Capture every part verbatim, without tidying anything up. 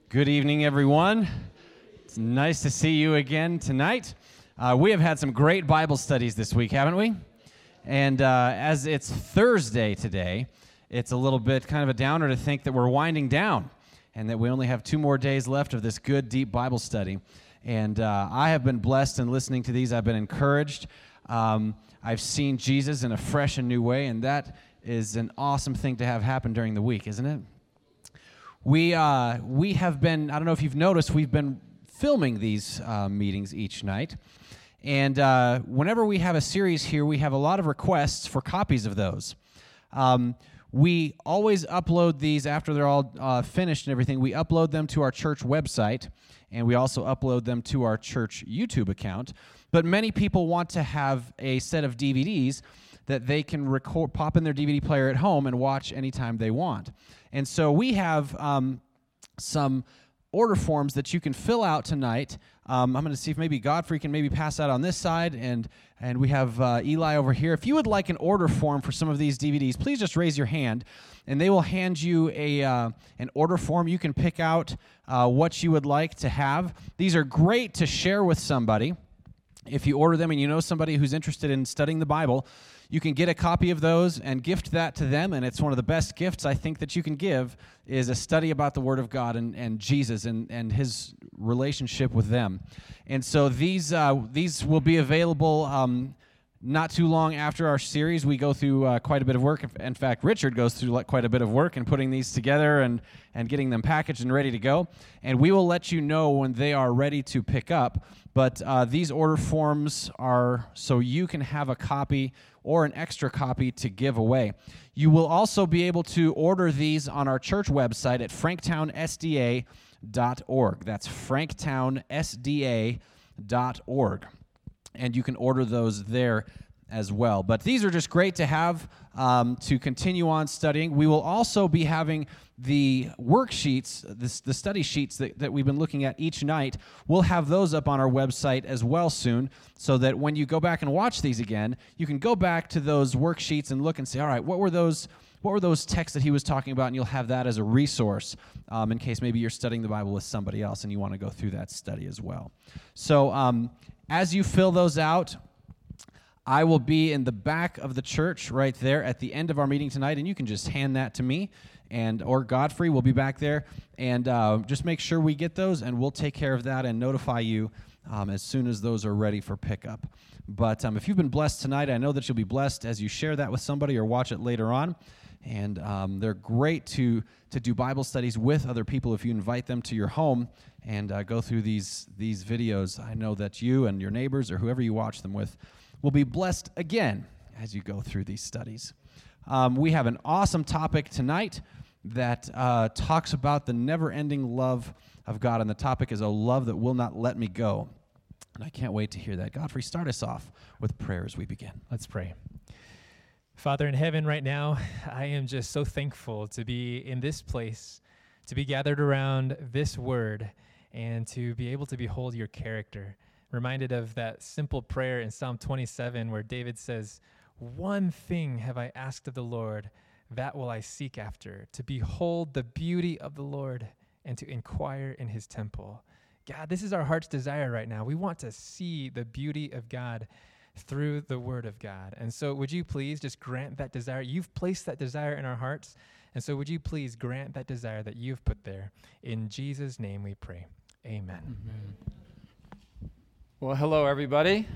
Good evening, everyone. It's nice to see you again tonight. Uh, we have had some great Bible studies this week, haven't we? And uh, as it's Thursday today, it's a little bit kind of a downer to think that we're winding down and that we only have two more days left of this good, deep Bible study. And uh, I have been blessed in listening to these. I've been encouraged. Um, I've seen Jesus in a fresh and new way, and that is an awesome thing to have happen during the week, isn't it? We uh, we have been, I don't know if you've noticed, we've been filming these uh, meetings each night. And uh, whenever we have a series here, we have a lot of requests for copies of those. Um, we always upload these after they're all uh, finished and everything. We upload them to our church website, and we also upload them to our church YouTube account. But many people want to have a set of D V Ds that they can record, pop in their D V D player at home and watch anytime they want. And so we have um, some order forms that you can fill out tonight. Um, I'm going to see if maybe Godfrey can maybe pass out on this side, and and we have uh, Eli over here. If you would like an order form for some of these D V Ds, please just raise your hand, and they will hand you a uh, an order form. You can pick out uh, what you would like to have. These are great to share with somebody. If you order them and you know somebody who's interested in studying the Bible, you can get a copy of those and gift that to them, and it's one of the best gifts I think that you can give is a study about the Word of God and, and Jesus and, and His relationship with them. And so these uh, these will be available um, not too long after our series. We go through uh, quite a bit of work. In fact, Richard goes through like quite a bit of work in putting these together and, and getting them packaged and ready to go. And we will let you know when they are ready to pick up. But uh, these order forms are so you can have a copy or an extra copy to give away. You will also be able to order these on our church website at franktown S D A dot org. That's franktown S D A dot org. And you can order those there as well. But these are just great to have um, to continue on studying. We will also be having the worksheets, the, the study sheets that, that we've been looking at each night. We'll have those up on our website as well soon, so that when you go back and watch these again, you can go back to those worksheets and look and say, all right, what were those what were those texts that he was talking about? And you'll have that as a resource um, in case maybe you're studying the Bible with somebody else and you want to go through that study as well. So um, as you fill those out, I will be in the back of the church right there at the end of our meeting tonight, and you can just hand that to me, and or Godfrey will be back there, and uh, just make sure we get those, and we'll take care of that and notify you um, as soon as those are ready for pickup. But um, if you've been blessed tonight, I know that you'll be blessed as you share that with somebody or watch it later on, and um, they're great to to do Bible studies with other people if you invite them to your home and uh, go through these these videos. I know that you and your neighbors or whoever you watch them with will be blessed again as you go through these studies. Um, we have an awesome topic tonight that uh, talks about the never-ending love of God, and the topic is a love that will not let me go. And I can't wait to hear that. Godfrey, start us off with prayer as we begin. Let's pray. Father in heaven, right now, I am just so thankful to be in this place, to be gathered around this word, and to be able to behold your character. Reminded of that simple prayer in Psalm twenty-seven where David says, "One thing have I asked of the Lord, that will I seek after, to behold the beauty of the Lord and to inquire in his temple." God, this is our heart's desire right now. We want to see the beauty of God through the word of God. And so would you please just grant that desire? You've placed that desire in our hearts. And so would you please grant that desire that you've put there? In Jesus' name we pray. Amen. Amen. Well, hello, everybody.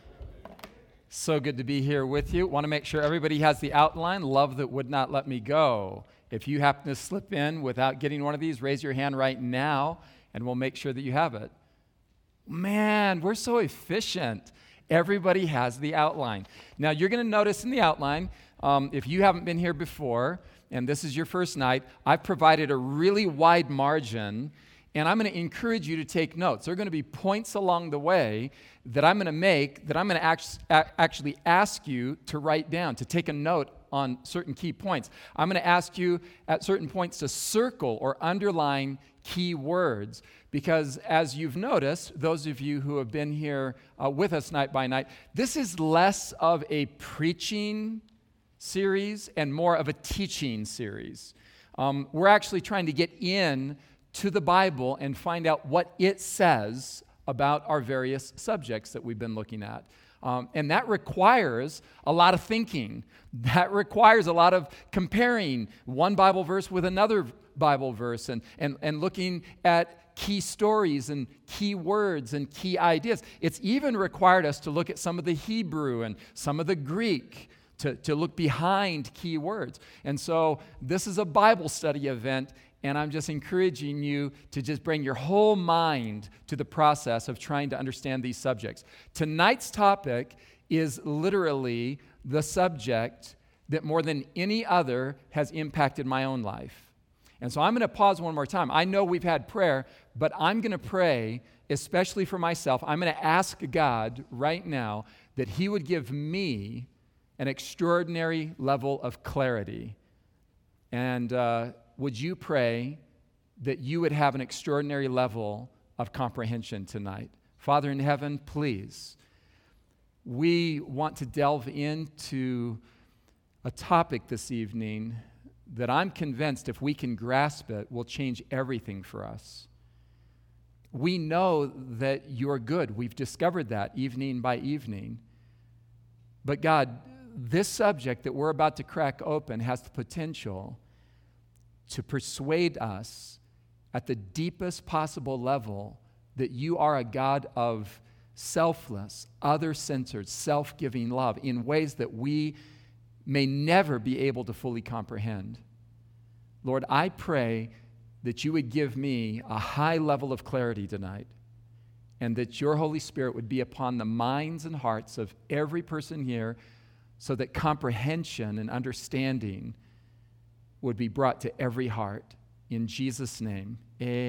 So good to be here with you. Want to make sure everybody has the outline, Love That Would Not Let Me Go. If you happen to slip in without getting one of these, raise your hand right now, and we'll make sure that you have it. Man, we're so efficient. Everybody has the outline. Now, you're going to notice in the outline, um, if you haven't been here before, and this is your first night, I've provided a really wide margin. And I'm going to encourage you to take notes. There are going to be points along the way that I'm going to make that I'm going to act- actually ask you to write down, to take a note on certain key points. I'm going to ask you at certain points to circle or underline key words because as you've noticed, those of you who have been here uh, with us night by night, this is less of a preaching series and more of a teaching series. Um, we're actually trying to get in to the Bible and find out what it says about our various subjects that we've been looking at. Um, and that requires a lot of thinking. That requires a lot of comparing one Bible verse with another Bible verse and, and, and looking at key stories and key words and key ideas. It's even required us to look at some of the Hebrew and some of the Greek to, to look behind key words. And so this is a Bible study event, and I'm just encouraging you to just bring your whole mind to the process of trying to understand these subjects. Tonight's topic is literally the subject that more than any other has impacted my own life. And so I'm going to pause one more time. I know we've had prayer, but I'm going to pray, especially for myself. I'm going to ask God right now that He would give me an extraordinary level of clarity. And uh, would you pray that you would have an extraordinary level of comprehension tonight? Father in heaven, please, we want to delve into a topic this evening that I'm convinced if we can grasp it will change everything for us. We know that you're good. We've discovered that evening by evening. But God, this subject that we're about to crack open has the potential to persuade us at the deepest possible level that you are a God of selfless, other-centered, self-giving love in ways that we may never be able to fully comprehend. Lord, I pray that you would give me a high level of clarity tonight, and that your Holy Spirit would be upon the minds and hearts of every person here, so that comprehension and understanding would be brought to every heart. In Jesus' name,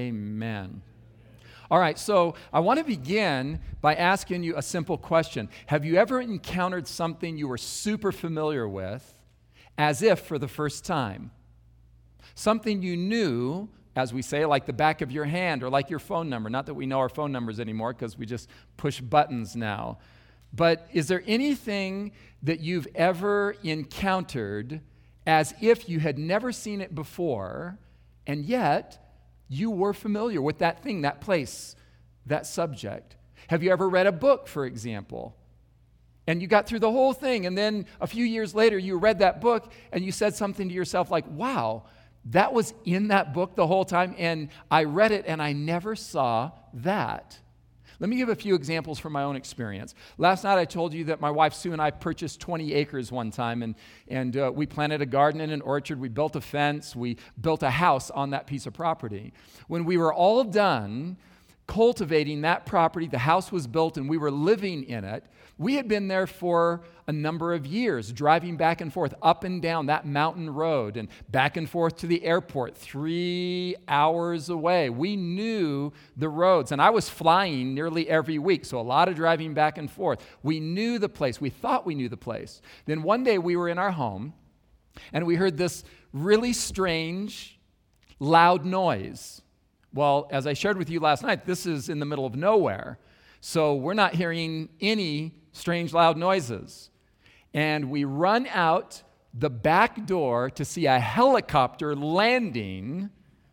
amen. All right, so I want to begin by asking you a simple question. Have you ever encountered something you were super familiar with as if for the first time? Something you knew, as we say, like the back of your hand or like your phone number. Not that we know our phone numbers anymore because we just push buttons now. But is there anything that you've ever encountered as if you had never seen it before, and yet you were familiar with that thing, that place, that subject? Have you ever read a book, for example, and you got through the whole thing, and then a few years later you read that book and you said something to yourself like, wow, that was in that book the whole time, and I read it and I never saw that. Let me give a few examples from my own experience. Last night I told you that my wife Sue and I purchased twenty acres one time, and, and uh, we planted a garden and an orchard. We built a fence. We built a house on that piece of property. When we were all done cultivating that property, the house was built and we were living in it. We had been there for a number of years, driving back and forth up and down that mountain road and back and forth to the airport, three hours away. We knew the roads, and I was flying nearly every week, so a lot of driving back and forth. We knew the place. We thought we knew the place. Then one day we were in our home, and we heard this really strange, loud noise. Well, as I shared with you last night, this is in the middle of nowhere, so we're not hearing any strange, loud noises. And we run out the back door to see a helicopter landing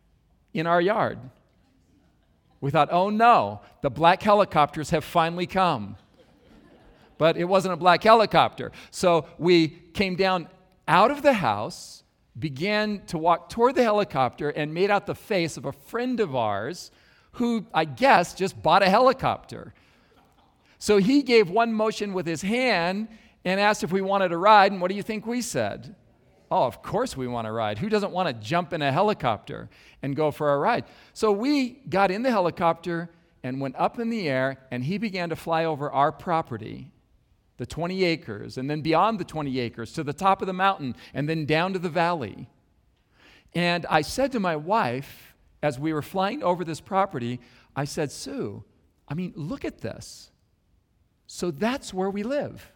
in our yard. We thought, oh no, the black helicopters have finally come. But it wasn't a black helicopter. So we came down out of the house, began to walk toward the helicopter, and made out the face of a friend of ours who, I guess, just bought a helicopter. So he gave one motion with his hand and asked if we wanted a ride, and what do you think we said? Oh, of course we want a ride. Who doesn't want to jump in a helicopter and go for a ride? So we got in the helicopter and went up in the air, and he began to fly over our property, the twenty acres, and then beyond the twenty acres to the top of the mountain, and then down to the valley. And I said to my wife, as we were flying over this property, I said, Sue, I mean, look at this. So that's where we live.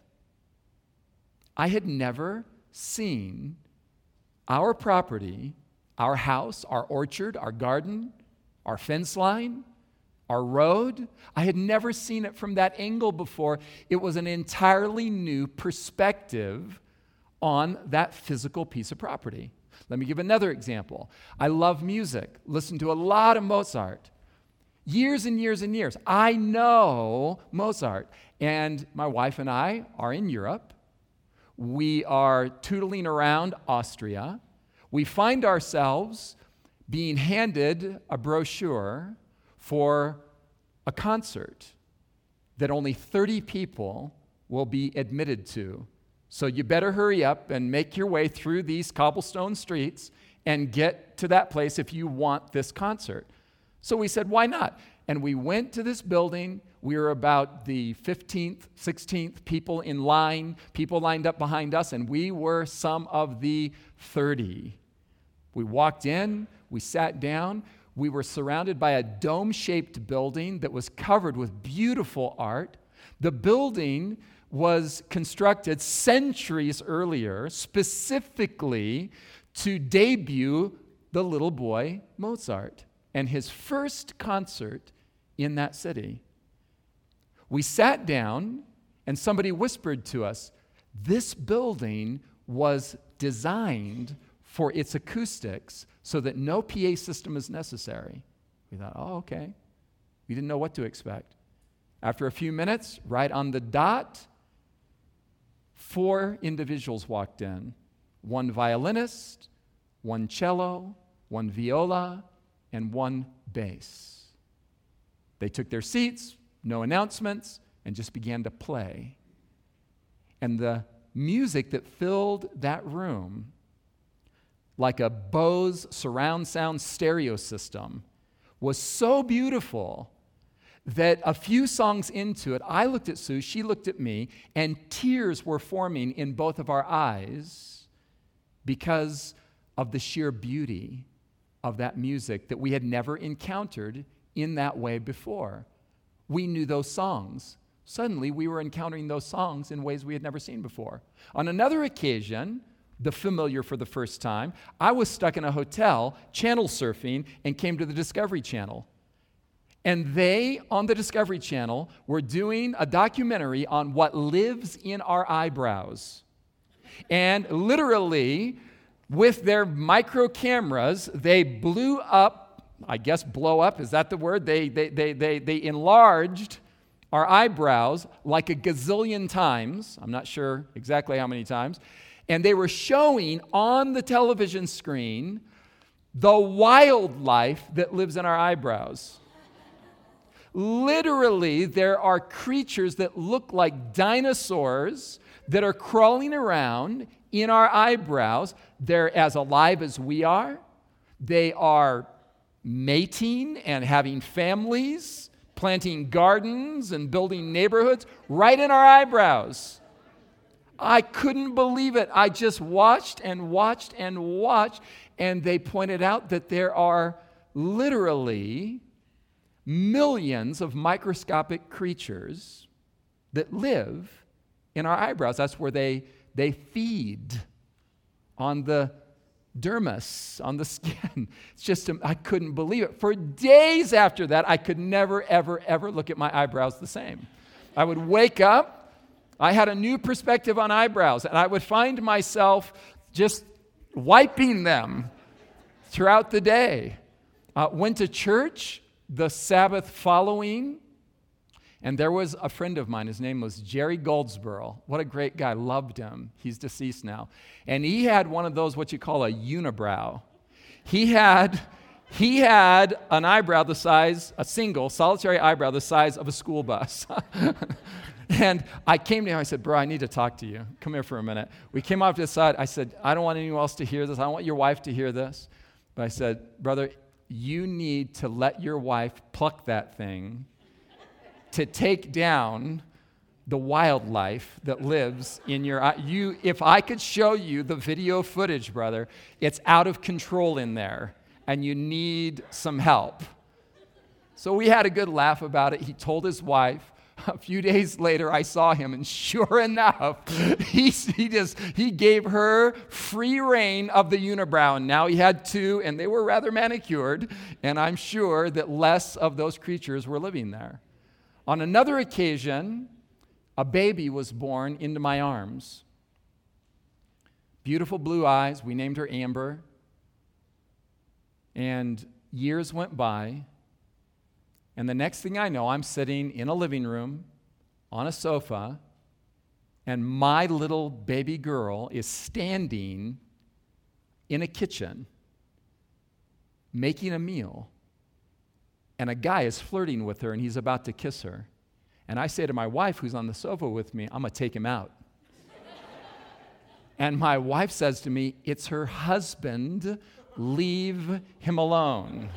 I had never seen our property, our house, our orchard, our garden, our fence line, our road. I had never seen it from that angle before. It was an entirely new perspective on that physical piece of property. Let me give another example. I love music, listen to a lot of Mozart. Years and years and years. I know Mozart. And my wife and I are in Europe. We are tootling around Austria. We find ourselves being handed a brochure for a concert that only thirty people will be admitted to. So you better hurry up and make your way through these cobblestone streets and get to that place if you want this concert. So we said, why not? And we went to this building. We were about the fifteenth, sixteenth people in line, people lined up behind us, and we were some of the thirty. We walked in, we sat down. We were surrounded by a dome-shaped building that was covered with beautiful art. The building was constructed centuries earlier, specifically to debut the little boy Mozart and his first concert in that city. We sat down, and somebody whispered to us, this building was designed for its acoustics so that no P A system is necessary. We thought, oh, okay. We didn't know what to expect. After a few minutes, right on the dot, four individuals walked in. One violinist, one cello, one viola, and one bass. They took their seats, no announcements, and just began to play. And the music that filled that room, like a Bose surround sound stereo system, was so beautiful that a few songs into it, I looked at Sue, she looked at me, and tears were forming in both of our eyes because of the sheer beauty of that music that we had never encountered in that way before. We knew those songs. Suddenly, we were encountering those songs in ways we had never seen before. On another occasion, the familiar for the first time, I was stuck in a hotel, channel surfing, and came to the Discovery Channel. And they, on the Discovery Channel, were doing a documentary on what lives in our eyebrows. And literally, with their micro cameras, they blew up, I guess blow up, is that the word? They, they, they, they, they enlarged our eyebrows like a gazillion times. I'm not sure exactly how many times. And they were showing on the television screen the wildlife that lives in our eyebrows. Literally, there are creatures that look like dinosaurs that are crawling around in our eyebrows. They're as alive as we are. They are mating and having families, planting gardens and building neighborhoods right in our eyebrows. I couldn't believe it. I just watched and watched and watched, and they pointed out that there are literally millions of microscopic creatures that live in our eyebrows. That's where they, they feed, on the dermis, on the skin. It's just, I couldn't believe it. For days after that, I could never, ever, ever look at my eyebrows the same. I would wake up, I had a new perspective on eyebrows, and I would find myself just wiping them throughout the day. Uh, went to church the Sabbath following, and there was a friend of mine. His name was Jerry Goldsboro. What a great guy. Loved him. He's deceased now. And he had one of those, what you call a unibrow. He had, he had an eyebrow the size, a single, solitary eyebrow the size of a school bus. And I came to him, I said, bro, I need to talk to you. Come here for a minute. We came off to the side. I said, I don't want anyone else to hear this. I don't want your wife to hear this. But I said, brother, you need to let your wife pluck that thing to take down the wildlife that lives in your eye. You, if I could show you the video footage, brother, it's out of control in there, and you need some help. So we had a good laugh about it. He told his wife. A few days later, I saw him, and sure enough, he, he just he gave her free reign of the unibrow, and now he had two, and they were rather manicured, and I'm sure that less of those creatures were living there. On another occasion, a baby was born into my arms. Beautiful blue eyes. We named her Amber. And years went by, and the next thing I know, I'm sitting in a living room on a sofa, and my little baby girl is standing in a kitchen making a meal, and a guy is flirting with her, and he's about to kiss her. And I say to my wife, who's on the sofa with me, I'm going to take him out. And my wife says to me, it's her husband. Leave him alone.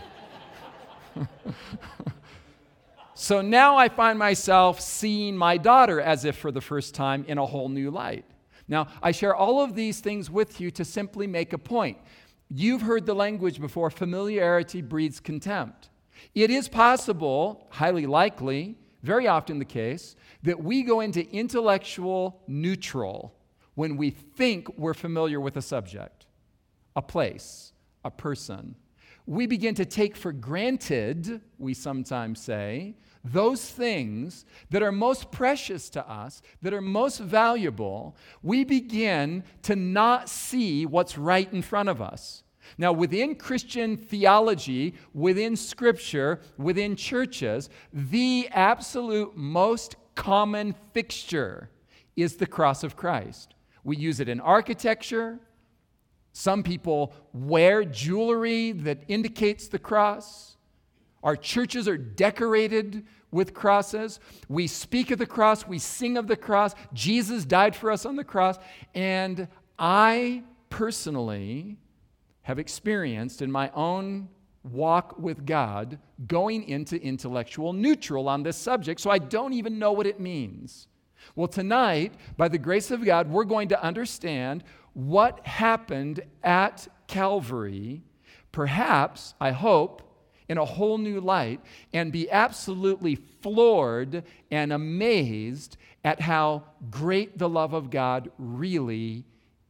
So now I find myself seeing my daughter as if for the first time in a whole new light. Now, I share all of these things with you to simply make a point. You've heard the language before, familiarity breeds contempt. It is possible, highly likely, very often the case, that we go into intellectual neutral when we think we're familiar with a subject, a place, a person. We begin to take for granted, we sometimes say, those things that are most precious to us, that are most valuable. We begin to not see what's right in front of us. Now, within Christian theology, within Scripture, within churches, the absolute most common fixture is the cross of Christ. We use it in architecture. Some people wear jewelry that indicates the cross. Our churches are decorated with crosses. We speak of the cross. We sing of the cross. Jesus died for us on the cross. And I personally have experienced in my own walk with God going into intellectual neutral on this subject, so I don't even know what it means. Well, tonight, by the grace of God, we're going to understand what happened at Calvary, perhaps, I hope, in a whole new light, and be absolutely floored and amazed at how great the love of God really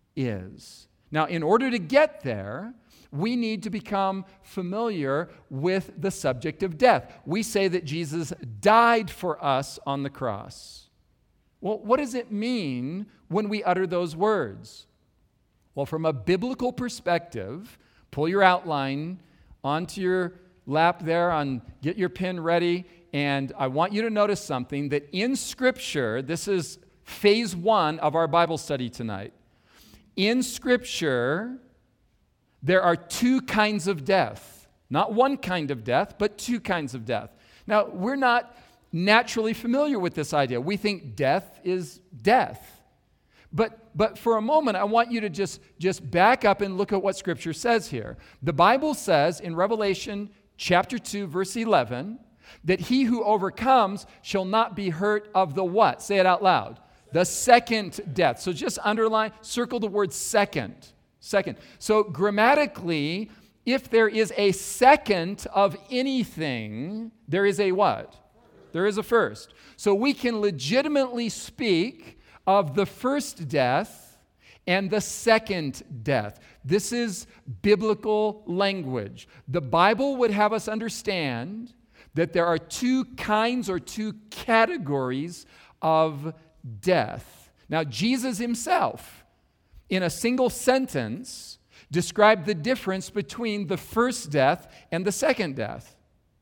is. Now, in order to get there, we need to become familiar with the subject of death. We say that Jesus died for us on the cross. Well, what does it mean when we utter those words? Well, from a biblical perspective, pull your outline onto your lap there, on, get your pen ready, and I want you to notice something, that in Scripture, this is phase one of our Bible study tonight. In Scripture, there are two kinds of death. Not one kind of death, but two kinds of death. Now, we're not naturally familiar with this idea. We think death is death. But, but for a moment, I want you to just, just back up and look at what Scripture says here. The Bible says in Revelation chapter two, verse eleven, that he who overcomes shall not be hurt of the what? Say it out loud. The second death. So just underline, circle the word second. Second. So grammatically, if there is a second of anything, there is a what? There is a first. So we can legitimately speak of the first death and the second death. This is biblical language. The Bible would have us understand that there are two kinds or two categories of death. Now, Jesus himself, in a single sentence, described the difference between the first death and the second death.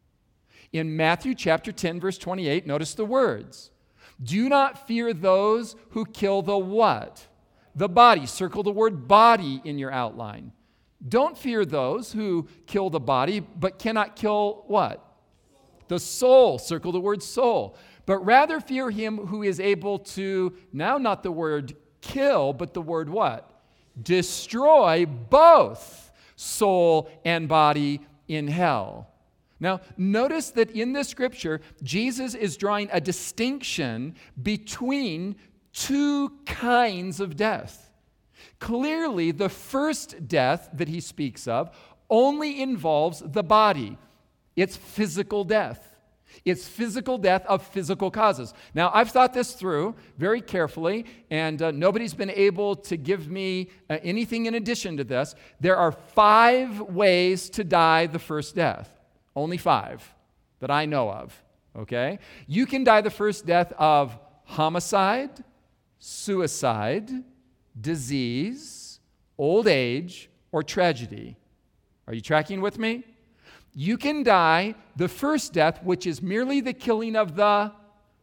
In Matthew chapter ten, verse twenty-eight, notice the words. Do not fear those who kill the what? The body. Circle the word body in your outline. Don't fear those who kill the body, but cannot kill what? The soul. Circle the word soul. But rather fear him who is able to, now not the word kill, but the word what? Destroy both soul and body in hell. Now, notice that in this scripture, Jesus is drawing a distinction between two kinds of death. Clearly, the first death that he speaks of only involves the body. It's physical death. It's physical death of physical causes. Now, I've thought this through very carefully, and uh, nobody's been able to give me uh, anything in addition to this. There are five ways to die the first death. Only five that I know of, okay? You can die the first death of homicide, suicide, disease, old age, or tragedy. Are you tracking with me? You can die the first death, which is merely the killing of the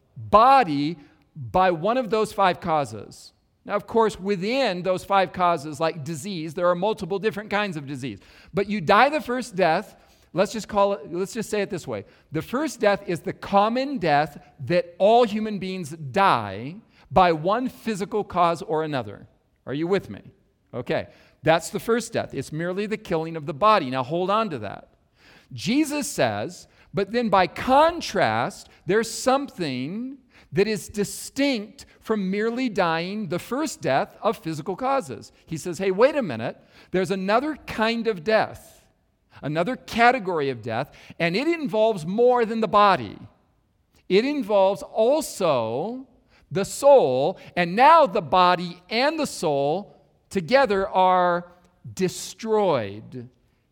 body, by one of those five causes. Now, of course, within those five causes, like disease, there are multiple different kinds of disease. But you die the first death, let's just call it, let's just say it this way. The first death is the common death that all human beings die by one physical cause or another. Are you with me? Okay, that's the first death. It's merely the killing of the body. Now, hold on to that. Jesus says, but then by contrast, there's something that is distinct from merely dying the first death of physical causes. He says, hey, wait a minute. There's another kind of death, another category of death, and it involves more than the body. It involves also the soul, and now the body and the soul together are destroyed.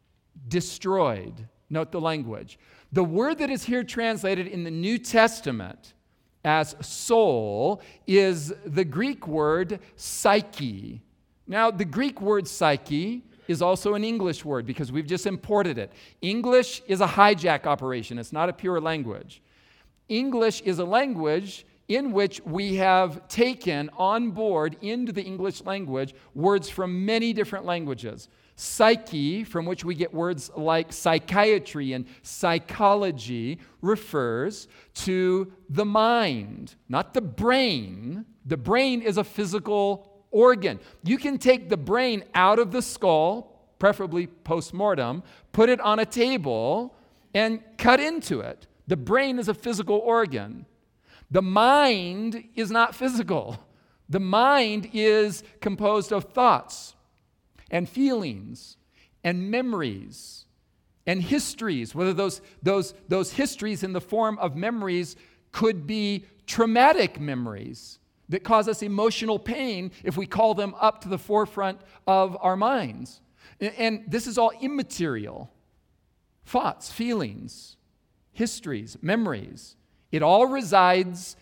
Destroyed. Note the language. The word that is here translated in the New Testament as soul is the Greek word psyche. Now, the Greek word psyche is also an English word because we've just imported it. English is a hijack operation. It's not a pure language. English is a language in which we have taken on board into the English language words from many different languages. Psyche, from which we get words like psychiatry and psychology, refers to the mind, not the brain. The brain is a physical organ. You can take the brain out of the skull, preferably post-mortem, put it on a table, and cut into it. The brain is a physical organ. The mind is not physical. The mind is composed of thoughts and feelings and memories and histories, whether those, those, those histories in the form of memories could be traumatic memories that cause us emotional pain if we call them up to the forefront of our minds. And, and this is all immaterial. Thoughts, feelings, histories, memories. It all resides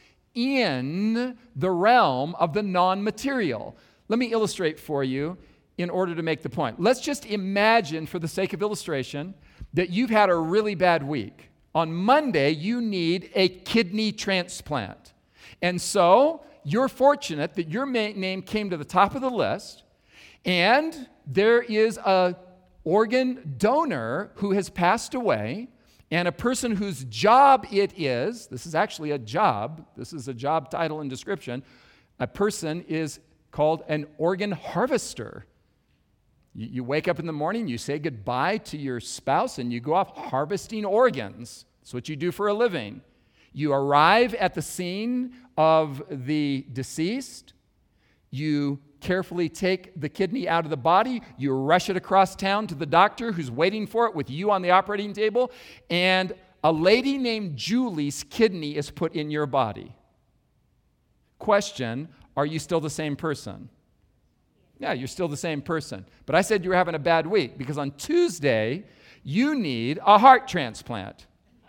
in the realm of the non-material. Let me illustrate for you in order to make the point. Let's just imagine, for the sake of illustration, that you've had a really bad week. On Monday, you need a kidney transplant. And so, you're fortunate that your name came to the top of the list, and there is an organ donor who has passed away, and a person whose job it is, this is actually a job, this is a job title and description, a person is called an organ harvester. You, you wake up in the morning, you say goodbye to your spouse, and you go off harvesting organs. That's what you do for a living. You arrive at the scene of the deceased. You carefully take the kidney out of the body. You rush it across town to the doctor who's waiting for it with you on the operating table. And a lady named Julie's kidney is put in your body. Question, are you still the same person? Yeah, you're still the same person. But I said you were having a bad week because on Tuesday, you need a heart transplant.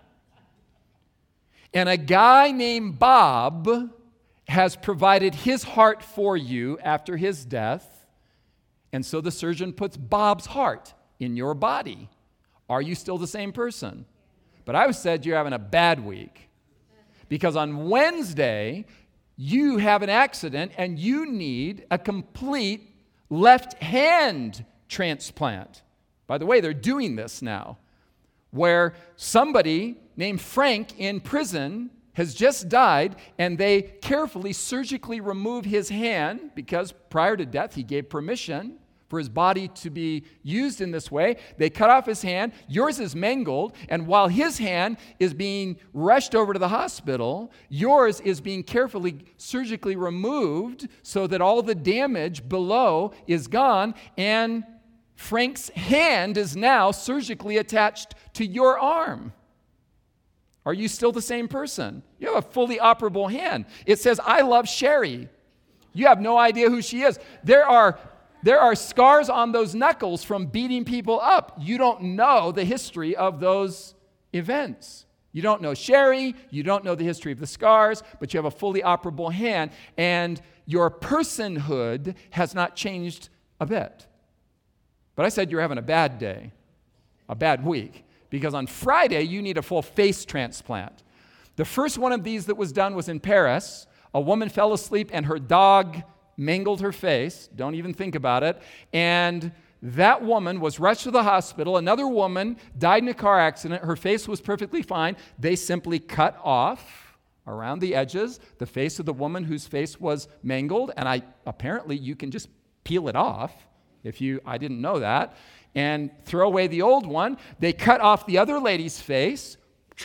And a guy named Bob has provided his heart for you after his death. And so the surgeon puts Bob's heart in your body. Are you still the same person? But I said you're having a bad week because on Wednesday, you have an accident and you need a complete left hand transplant. By the way, they're doing this now, where somebody named Frank in prison has just died, and they carefully surgically remove his hand because prior to death he gave permission for his body to be used in this way. They cut off his hand. Yours is mangled, and while his hand is being rushed over to the hospital, yours is being carefully surgically removed so that all the damage below is gone, and Frank's hand is now surgically attached to your arm. Are you still the same person? You have a fully operable hand. It says, I love Sherry. You have no idea who she is. There are, there are scars on those knuckles from beating people up. You don't know the history of those events. You don't know Sherry. You don't know the history of the scars, but you have a fully operable hand, and your personhood has not changed a bit. But I said you're having a bad day. a bad week, because on Friday you need a full face transplant. The first one of these that was done was in Paris. A woman fell asleep and her dog mangled her face. Don't even think about it. And that woman was rushed to the hospital. Another woman died in a car accident. Her face was perfectly fine. They simply cut off around the edges the face of the woman whose face was mangled. And I apparently you can just peel it off. If you, I didn't know that. And throw away the old one. They cut off the other lady's face.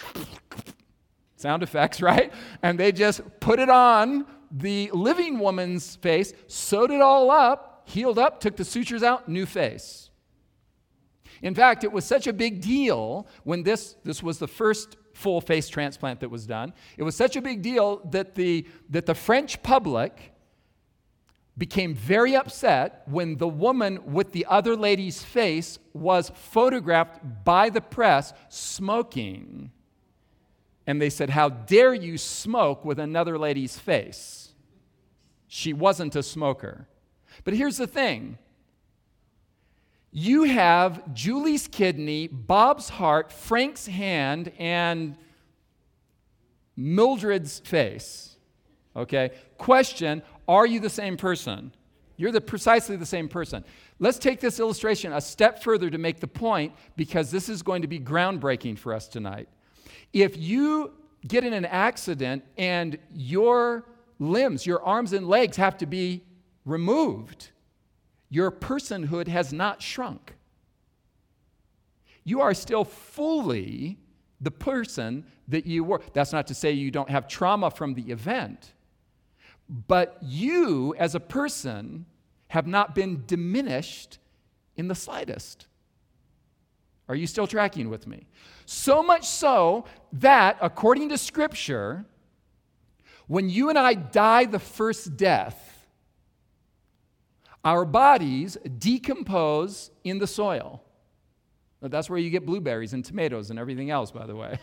Sound effects, right? And they just put it on the living woman's face, sewed it all up, healed up, took the sutures out, new face. In fact, it was such a big deal when this, this was the first full face transplant that was done. It was such a big deal that the, that the French public became very upset when the woman with the other lady's face was photographed by the press smoking. And they said, "How dare you smoke with another lady's face?" She wasn't a smoker. But here's the thing. You have Julie's kidney, Bob's heart, Frank's hand, and Mildred's face. Okay? Question, are you the same person? You're the precisely the same person. Let's take this illustration a step further to make the point, because this is going to be groundbreaking for us tonight. If you get in an accident and your limbs, your arms and legs have to be removed, your personhood has not shrunk. You are still fully the person that you were. That's not to say you don't have trauma from the event, but you as a person have not been diminished in the slightest. Are you still tracking with me? So much so that, according to Scripture, when you and I die the first death, our bodies decompose in the soil. That's where you get blueberries and tomatoes and everything else, by the way.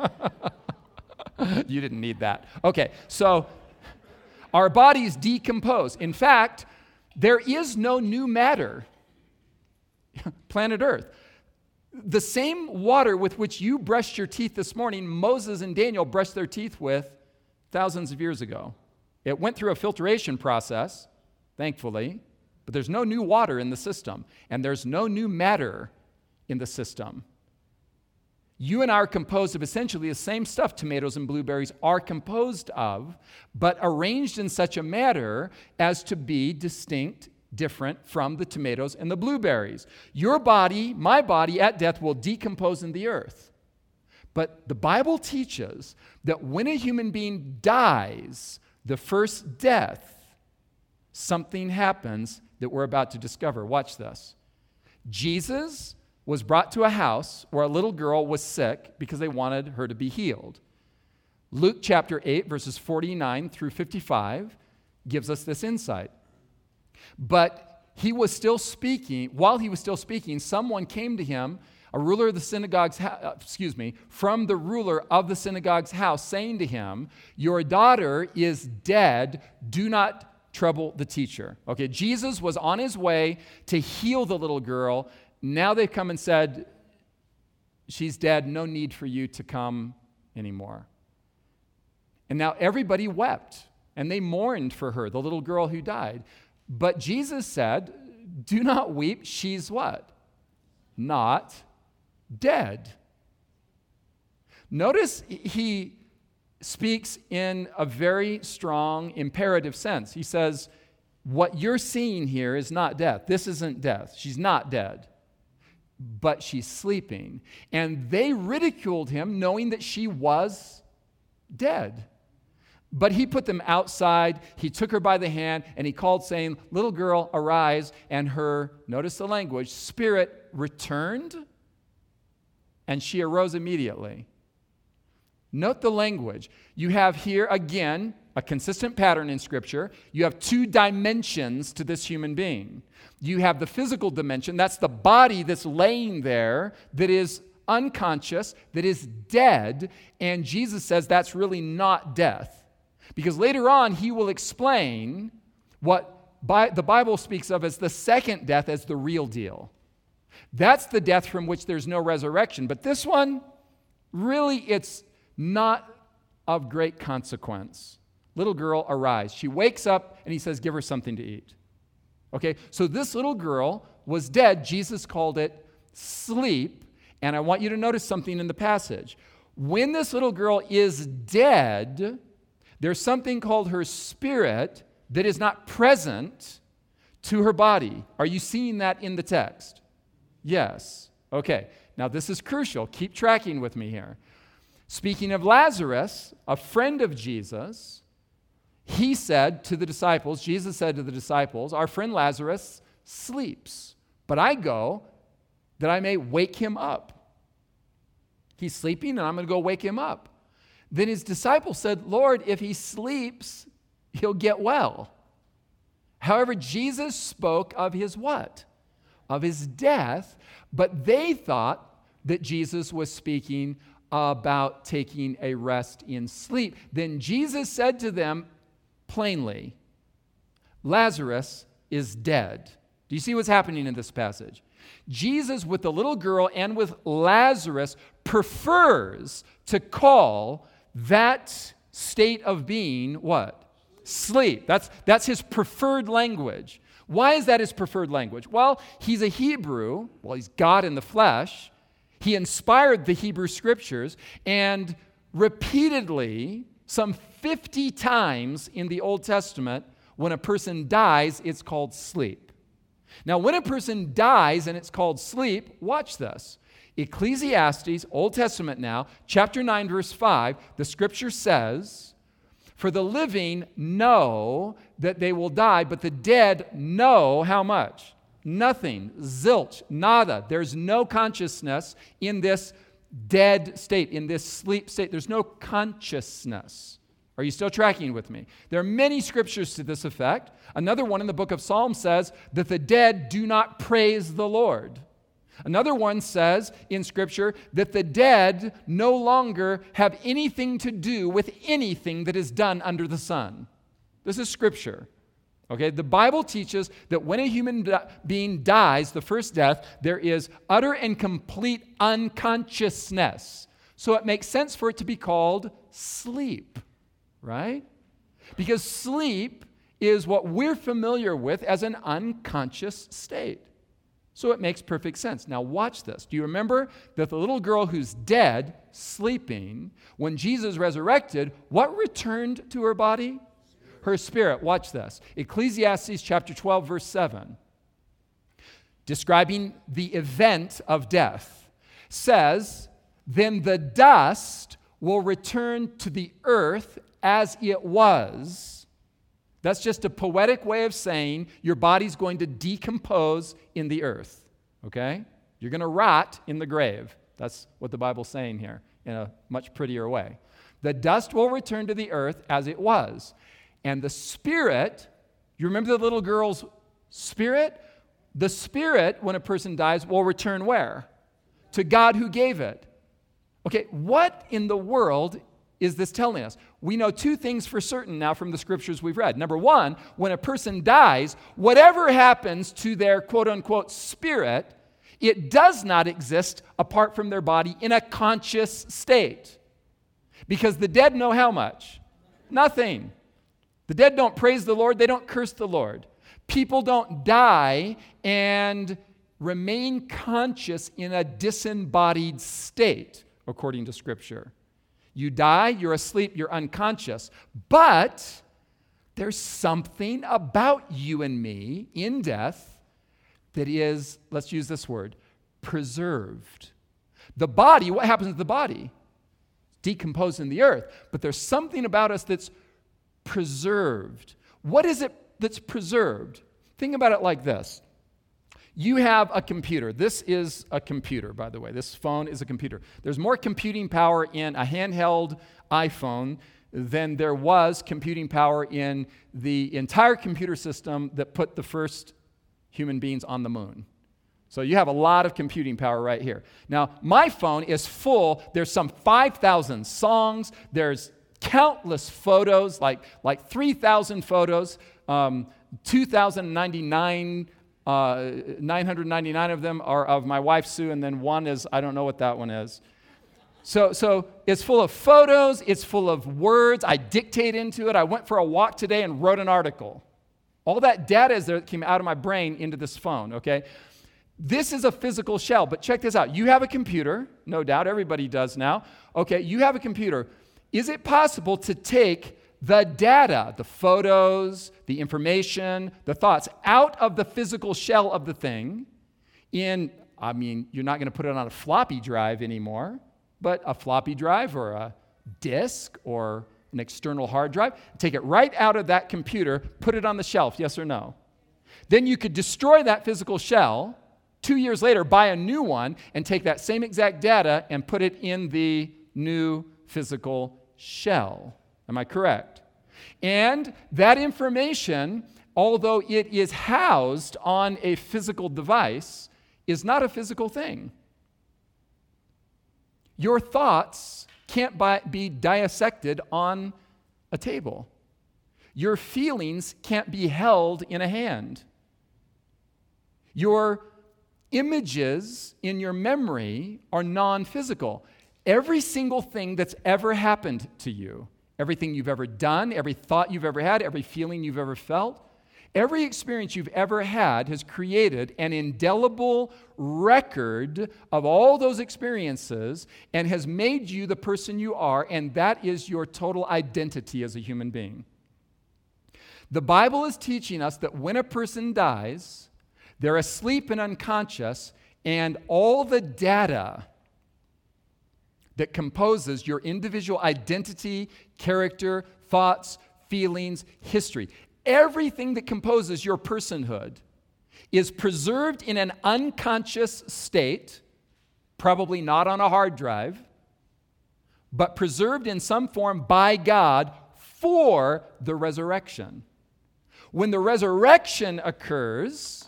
You didn't need that. Okay, so our bodies decompose. In fact, there is no new matter. Planet Earth. The same water with which you brushed your teeth this morning, Moses and Daniel brushed their teeth with thousands of years ago. It went through a filtration process, thankfully, but there's no new water in the system, and there's no new matter in the system. You and I are composed of essentially the same stuff tomatoes and blueberries are composed of, but arranged in such a manner as to be distinct, different from the tomatoes and the blueberries. Your body, my body, at death will decompose in the earth. But the Bible teaches that when a human being dies, the first death, something happens that we're about to discover. Watch this. Jesus was brought to a house where a little girl was sick because they wanted her to be healed. Luke chapter eight, verses forty-nine through fifty-five gives us this insight. But he was still speaking, while he was still speaking, someone came to him, a ruler of the synagogue's house, excuse me, from the ruler of the synagogue's house, saying to him, "Your daughter is dead, do not trouble the teacher." Okay, Jesus was on his way to heal the little girl. Now they've come and said, "She's dead, no need for you to come anymore." And now everybody wept, and they mourned for her, the little girl who died. But Jesus said, "Do not weep, she's" what? Not dead. Notice he speaks in a very strong imperative sense. He says, what you're seeing here is not death. This isn't death. She's not dead, but she's sleeping. And they ridiculed him, knowing that she was dead. But he put them outside, he took her by the hand, and he called, saying, "Little girl, arise." And her, notice the language, spirit returned, and she arose immediately. Note the language. You have here, again, a consistent pattern in Scripture. You have two dimensions to this human being. You have the physical dimension, that's the body that's laying there, that is unconscious, that is dead, and Jesus says that's really not death. Because later on, he will explain what Bi- the Bible speaks of as the second death as the real deal. That's the death from which there's no resurrection. But this one, really, it's not of great consequence. Little girl, arise. She wakes up, and he says, give her something to eat. Okay, so this little girl was dead. Jesus called it sleep. And I want you to notice something in the passage. When this little girl is dead, there's something called her spirit that is not present to her body. Are you seeing that in the text? Yes. Okay, now this is crucial. Keep tracking with me here. Speaking of Lazarus, a friend of Jesus, he said to the disciples, Jesus said to the disciples, our friend Lazarus sleeps, but I go that I may wake him up. He's sleeping, and I'm going to go wake him up. Then his disciples said, Lord, if he sleeps, he'll get well. However, Jesus spoke of his what? Of his death, but they thought that Jesus was speaking about taking a rest in sleep. Then Jesus said to them plainly, Lazarus is dead. Do you see what's happening in this passage? Jesus, with the little girl and with Lazarus, prefers to call that state of being what? Sleep. That's, that's his preferred language. Why is that his preferred language? Well, he's a Hebrew. Well, he's God in the flesh. He inspired the Hebrew scriptures, and repeatedly, some fifty times in the Old Testament, when a person dies, it's called sleep. Now, when a person dies and it's called sleep, watch this. Ecclesiastes, Old Testament now, chapter nine, verse five, the scripture says, for the living know that they will die, but the dead know how much? Nothing. Zilch. Nada. There's no consciousness in this dead state, in this sleep state. There's no consciousness. Are you still tracking with me? There are many scriptures to this effect. Another one in the book of Psalms says that the dead do not praise the Lord. Another one says in Scripture that the dead no longer have anything to do with anything that is done under the sun. This is Scripture. Okay, the Bible teaches that when a human di- being dies, the first death, there is utter and complete unconsciousness. So it makes sense for it to be called sleep, right? Because sleep is what we're familiar with as an unconscious state. So it makes perfect sense. Now watch this. Do you remember that the little girl who's dead, sleeping, when Jesus resurrected, what returned to her body? Her spirit. Watch this. Ecclesiastes chapter twelve, verse seven, describing the event of death, says, then the dust will return to the earth as it was. That's just a poetic way of saying your body's going to decompose in the earth, okay? You're going to rot in the grave. That's what the Bible's saying here in a much prettier way. The dust will return to the earth as it was. And the spirit, you remember the little girl's spirit? The spirit, when a person dies, will return where? To God who gave it. Okay, what in the world is this telling us? We know two things for certain now from the scriptures we've read. Number one, when a person dies, whatever happens to their quote-unquote spirit, it does not exist apart from their body in a conscious state. Because the dead know how much? Nothing. The dead don't praise the Lord, they don't curse the Lord. People don't die and remain conscious in a disembodied state, according to Scripture. You die, you're asleep, you're unconscious. But there's something about you and me in death that is, let's use this word, preserved. The body, what happens to the body? Decomposed in the earth. But there's something about us that's preserved. What is it that's preserved? Think about it like this. You have a computer. This is a computer, by the way. This phone is a computer. There's more computing power in a handheld iPhone than there was computing power in the entire computer system that put the first human beings on the moon. So you have a lot of computing power right here. Now, my phone is full. There's some five thousand songs. There's countless photos, like, like three thousand photos, um, two thousand ninety-nine Uh, nine hundred ninety-nine of them are of my wife, Sue, and then one is, I don't know what that one is. So, so it's full of photos, it's full of words. I dictate into it. I went for a walk today and wrote an article. All that data is there that came out of my brain into this phone, okay? This is a physical shell, but check this out. You have a computer, no doubt, everybody does now. Okay, you have a computer. Is it possible to take the data, the photos, the information, the thoughts, out of the physical shell of the thing in, I mean, you're not going to put it on a floppy drive anymore, but a floppy drive or a disk or an external hard drive, take it right out of that computer, put it on the shelf, yes or no? Then you could destroy that physical shell, two years later buy a new one, and take that same exact data and put it in the new physical shell. Am I correct? And that information, although it is housed on a physical device, is not a physical thing. Your thoughts can't be dissected on a table. Your feelings can't be held in a hand. Your images in your memory are non-physical. Every single thing that's ever happened to you, everything you've ever done, every thought you've ever had, every feeling you've ever felt, every experience you've ever had has created an indelible record of all those experiences and has made you the person you are, and that is your total identity as a human being. The Bible is teaching us that when a person dies, they're asleep and unconscious, and all the data that composes your individual identity, character, thoughts, feelings, history, everything that composes your personhood is preserved in an unconscious state, probably not on a hard drive, but preserved in some form by God for the resurrection. When the resurrection occurs,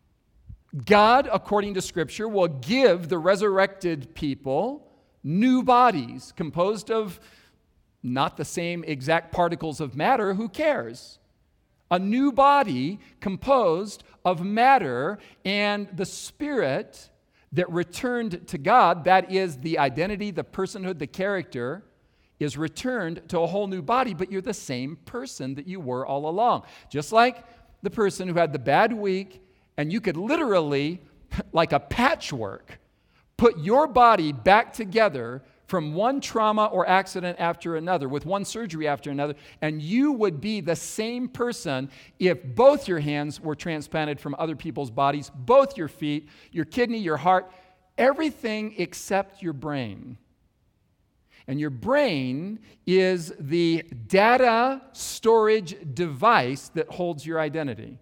God, according to Scripture, will give the resurrected people new bodies composed of not the same exact particles of matter. Who cares? A new body composed of matter and the spirit that returned to God, that is the identity, the personhood, the character, is returned to a whole new body, but you're the same person that you were all along. Just like the person who had the bad week, and you could literally, like a patchwork, put your body back together from one trauma or accident after another, with one surgery after another, and you would be the same person if both your hands were transplanted from other people's bodies, both your feet, your kidney, your heart, everything except your brain. And your brain is the data storage device that holds your identity.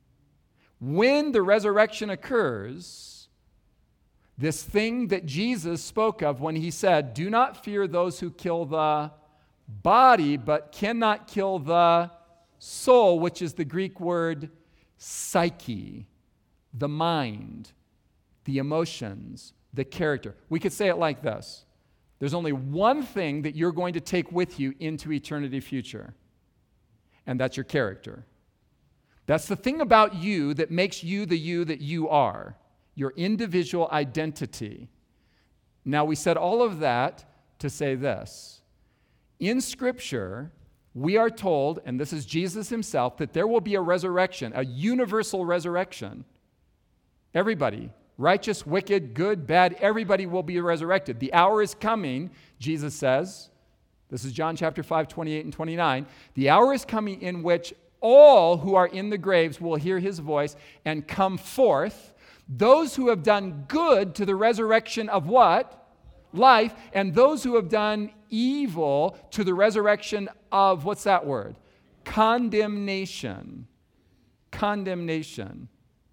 When the resurrection occurs, this thing that Jesus spoke of when he said, "Do not fear those who kill the body, but cannot kill the soul," which is the Greek word psyche, the mind, the emotions, the character. We could say it like this. There's only one thing that you're going to take with you into eternity future, and that's your character. That's the thing about you that makes you the you that you are, your individual identity. Now, we said all of that to say this. In Scripture, we are told, and this is Jesus himself, that there will be a resurrection, a universal resurrection. Everybody, righteous, wicked, good, bad, everybody will be resurrected. The hour is coming, Jesus says. This is John chapter five, twenty-eight and twenty-nine. The hour is coming in which all who are in the graves will hear his voice and come forth. Those who have done good to the resurrection of what? Life. And those who have done evil to the resurrection of, what's that word? Condemnation. Condemnation.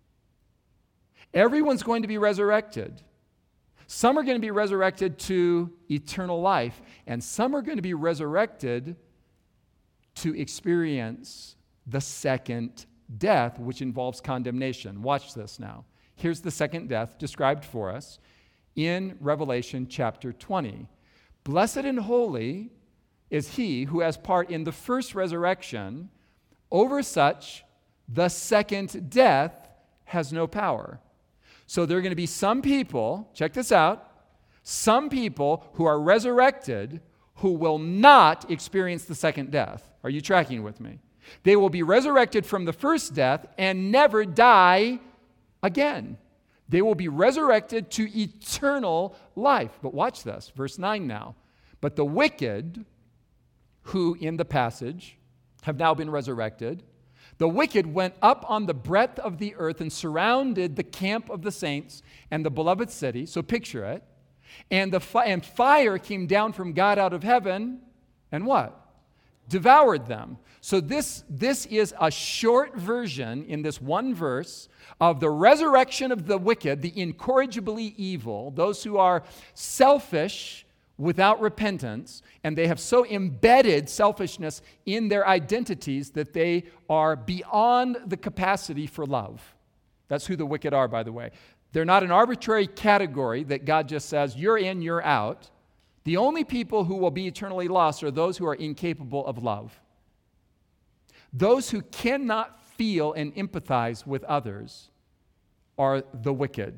Everyone's going to be resurrected. Some are going to be resurrected to eternal life, and some are going to be resurrected to experience the second death, which involves condemnation. Watch this now. Here's the second death described for us in Revelation chapter twenty. Blessed and holy is he who has part in the first resurrection. Over such, the second death has no power. So there are going to be some people, check this out, some people who are resurrected who will not experience the second death. Are you tracking with me? They will be resurrected from the first death and never die again. They will be resurrected to eternal life. But watch this, verse nine now. But the wicked, who in the passage have now been resurrected, the wicked went up on the breadth of the earth and surrounded the camp of the saints and the beloved city. So picture it. And the fi- and fire came down from God out of heaven, and what? Devoured them. So this, this is a short version in this one verse of the resurrection of the wicked, the incorrigibly evil, those who are selfish without repentance, and they have so embedded selfishness in their identities that they are beyond the capacity for love. That's who the wicked are, by the way. They're not an arbitrary category that God just says, you're in, you're out. The only people who will be eternally lost are those who are incapable of love. Those who cannot feel and empathize with others are the wicked.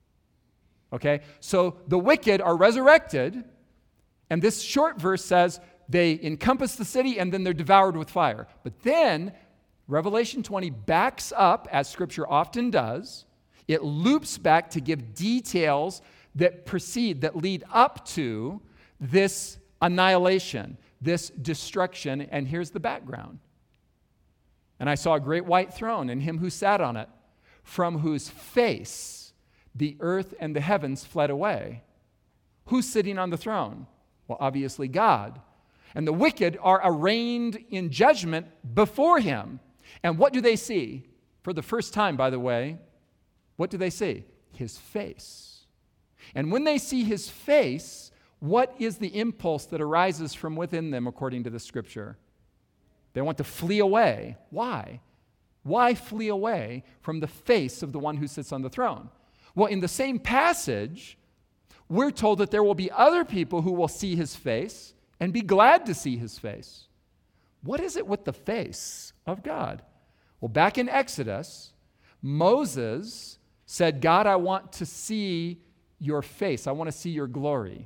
Okay? So the wicked are resurrected, and this short verse says they encompass the city and then they're devoured with fire. But then Revelation twenty backs up, as Scripture often does. It loops back to give details that precede, that lead up to this annihilation, this destruction, and here's the background. And I saw a great white throne and him who sat on it, from whose face the earth and the heavens fled away. Who's sitting on the throne? Well, obviously God. And the wicked are arraigned in judgment before him. And what do they see? For the first time, by the way, what do they see? His face. And when they see his face, what is the impulse that arises from within them according to the Scripture? They want to flee away. Why? Why flee away from the face of the one who sits on the throne? Well, in the same passage, we're told that there will be other people who will see his face and be glad to see his face. What is it with the face of God? Well, back in Exodus, Moses said, God, I want to see your face. I want to see your glory.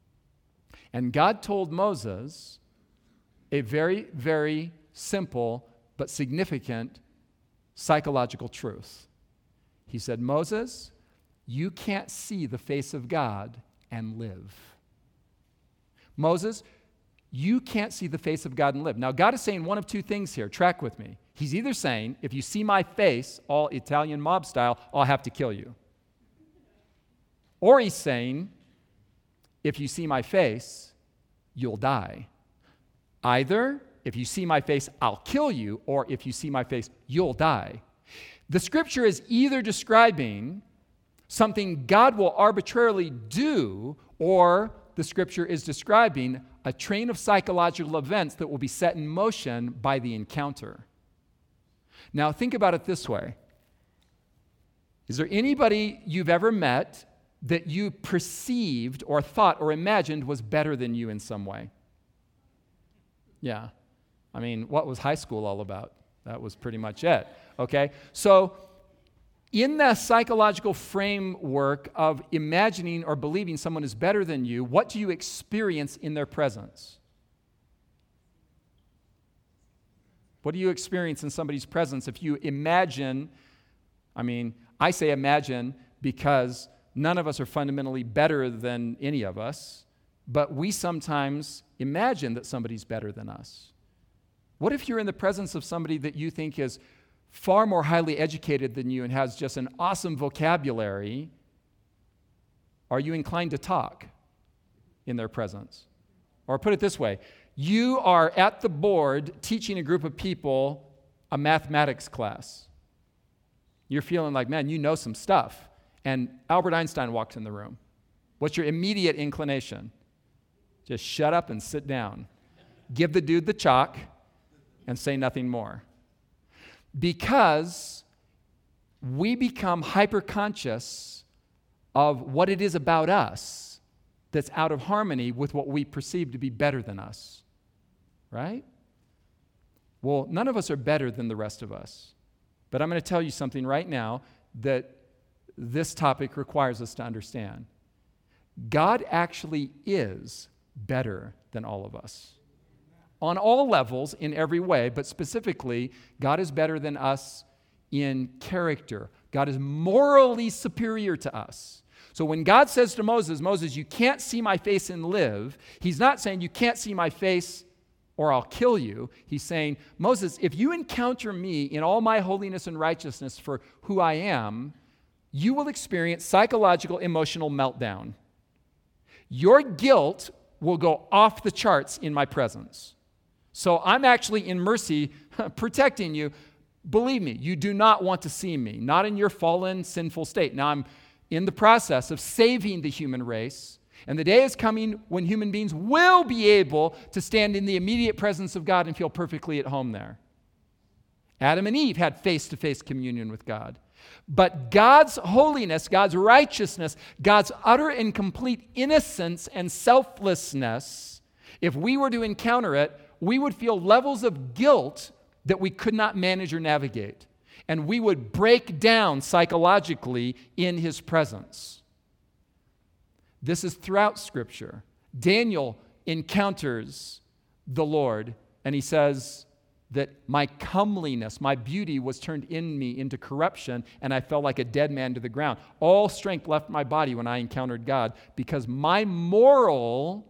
And God told Moses a very, very simple but significant psychological truth. He said, Moses, you can't see the face of God and live. Moses, you can't see the face of God and live. Now, God is saying one of two things here. Track with me. He's either saying, if you see my face, all Italian mob style, I'll have to kill you. Or he's saying, if you see my face, you'll die. Either, if you see my face, I'll kill you, or if you see my face, you'll die. The Scripture is either describing something God will arbitrarily do, or the Scripture is describing a train of psychological events that will be set in motion by the encounter. Now, think about it this way. Is there anybody you've ever met that you perceived or thought or imagined was better than you in some way? Yeah. I mean, what was high school all about? That was pretty much it. Okay? So, in that psychological framework of imagining or believing someone is better than you, what do you experience in their presence? What do you experience in somebody's presence if you imagine? I mean, I say imagine because none of us are fundamentally better than any of us, but we sometimes imagine that somebody's better than us. What if you're in the presence of somebody that you think is far more highly educated than you and has just an awesome vocabulary? Are you inclined to talk in their presence? Or put it this way, you are at the board teaching a group of people a mathematics class. You're feeling like, man, you know some stuff. And Albert Einstein walks in the room. What's your immediate inclination? Just shut up and sit down. Give the dude the chalk and say nothing more. Because we become hyper-conscious of what it is about us that's out of harmony with what we perceive to be better than us. Right? Well, none of us are better than the rest of us. But I'm going to tell you something right now. that this topic requires us to understand. God actually is better than all of us. On all levels, in every way, but specifically, God is better than us in character. God is morally superior to us. So when God says to Moses, Moses, you can't see my face and live, he's not saying you can't see my face or I'll kill you. He's saying, Moses, if you encounter me in all my holiness and righteousness for who I am, you will experience psychological, emotional meltdown. Your guilt will go off the charts in my presence. So I'm actually in mercy protecting you. Believe me, you do not want to see me, not in your fallen, sinful state. Now I'm in the process of saving the human race, and the day is coming when human beings will be able to stand in the immediate presence of God and feel perfectly at home there. Adam and Eve had face-to-face communion with God. But God's holiness, God's righteousness, God's utter and complete innocence and selflessness, if we were to encounter it, we would feel levels of guilt that we could not manage or navigate. And we would break down psychologically in his presence. This is throughout Scripture. Daniel encounters the Lord, and he says that my comeliness, my beauty was turned in me into corruption, and I fell like a dead man to the ground. All strength left my body when I encountered God, because my moral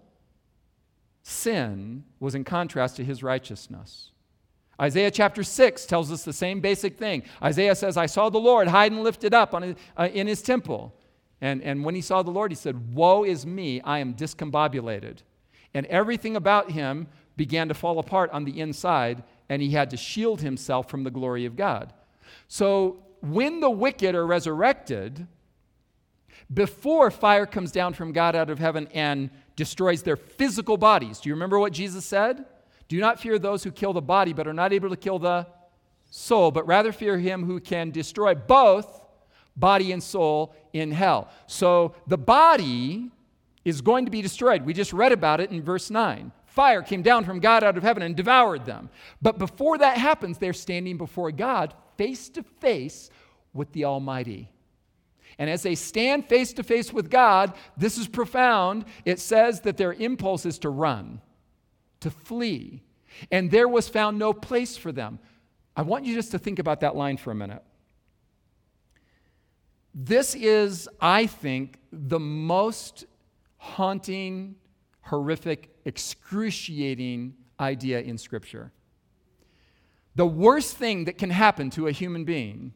sin was in contrast to his righteousness. Isaiah chapter six tells us the same basic thing. Isaiah says, I saw the Lord high and lifted up on his, uh, in his temple. And, and when he saw the Lord, he said, woe is me, I am discombobulated. And everything about him began to fall apart on the inside, and he had to shield himself from the glory of God. So when the wicked are resurrected, before fire comes down from God out of heaven and destroys their physical bodies, do you remember what Jesus said? Do not fear those who kill the body, but are not able to kill the soul, but rather fear him who can destroy both body and soul in hell. So the body is going to be destroyed. We just read about it in verse nine. Fire came down from God out of heaven and devoured them. But before that happens, they're standing before God face to face with the Almighty. And as they stand face to face with God, this is profound. It says that their impulse is to run, to flee. And there was found no place for them. I want you just to think about that line for a minute. This is, I think, the most haunting, horrific, excruciating idea in Scripture. The worst thing that can happen to a human being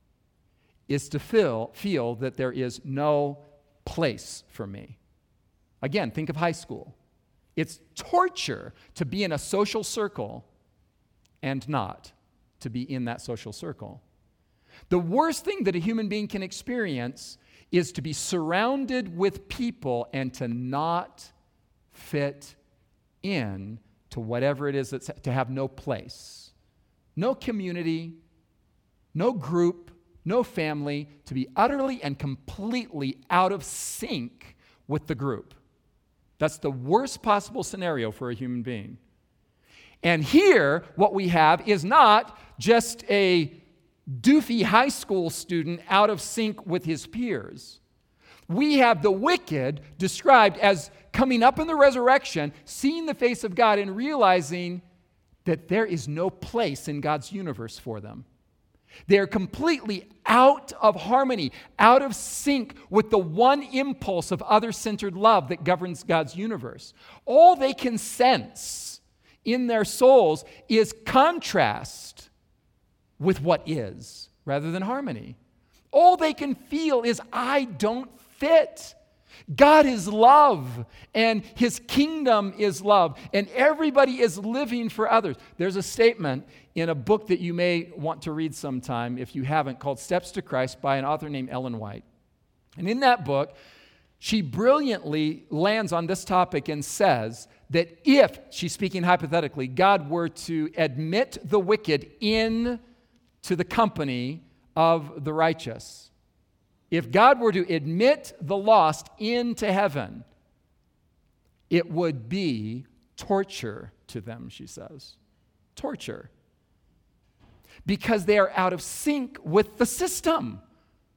is to feel, feel that there is no place for me. Again, think of high school. It's torture to be in a social circle and not to be in that social circle. The worst thing that a human being can experience is to be surrounded with people and to not fit in to whatever it is, that's, to have no place, no community, no group, no family, to be utterly and completely out of sync with the group. That's the worst possible scenario for a human being. And here, what we have is not just a doofy high school student out of sync with his peers. We have the wicked described as coming up in the resurrection, seeing the face of God and realizing that there is no place in God's universe for them. They're completely out of harmony, out of sync with the one impulse of other-centered love that governs God's universe. All they can sense in their souls is contrast with what is, rather than harmony. All they can feel is, I don't fit. God is love, and his kingdom is love, and everybody is living for others. There's a statement in a book that you may want to read sometime, if you haven't, called Steps to Christ by an author named Ellen White. And in that book, she brilliantly lands on this topic and says that if, she's speaking hypothetically, God were to admit the wicked in to the company of the righteous, if God were to admit the lost into heaven, it would be torture to them, she says. Torture. Because they are out of sync with the system.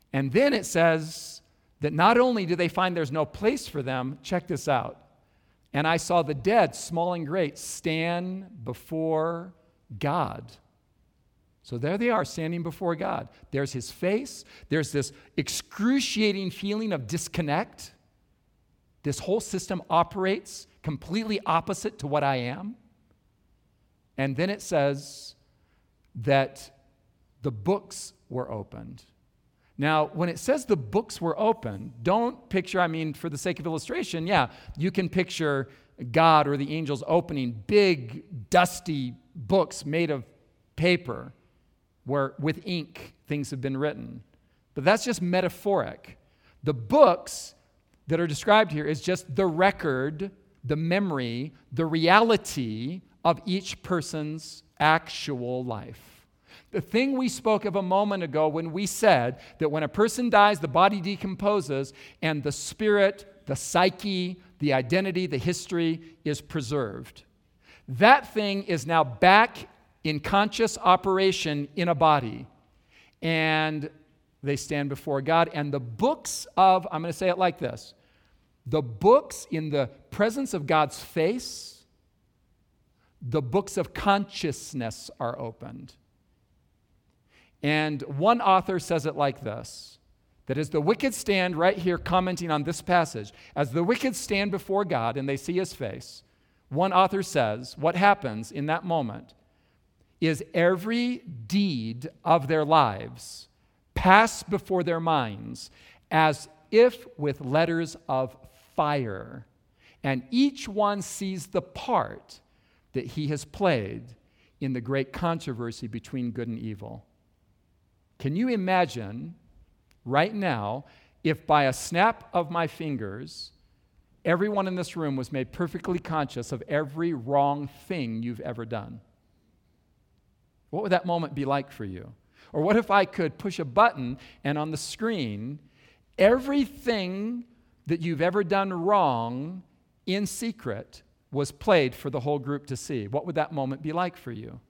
And then it says that not only do they find there's no place for them, check this out. And I saw the dead, small and great, stand before God. So there they are, standing before God. There's his face. There's this excruciating feeling of disconnect. This whole system operates completely opposite to what I am. And then it says that the books were opened. Now, when it says the books were opened, don't picture, I mean, for the sake of illustration, yeah, you can picture God or the angels opening big, dusty books made of paper where with ink things have been written. But that's just metaphoric. The books that are described here is just the record, the memory, the reality of each person's actual life. The thing we spoke of a moment ago when we said that when a person dies, the body decomposes and the spirit, the psyche, the identity, the history is preserved. That thing is now back in conscious operation in a body. And they stand before God. And the books of, I'm going to say it like this, the books in the presence of God's face, the books of consciousness are opened. And one author says it like this, that as the wicked stand right here commenting on this passage, as the wicked stand before God and they see his face, one author says what happens in that moment is every deed of their lives pass before their minds as if with letters of fire, and each one sees the part that he has played in the great controversy between good and evil. Can you imagine right now if by a snap of my fingers, everyone in this room was made perfectly conscious of every wrong thing you've ever done? What would that moment be like for you? Or what if I could push a button and on the screen, everything that you've ever done wrong in secret was played for the whole group to see? What would that moment be like for you?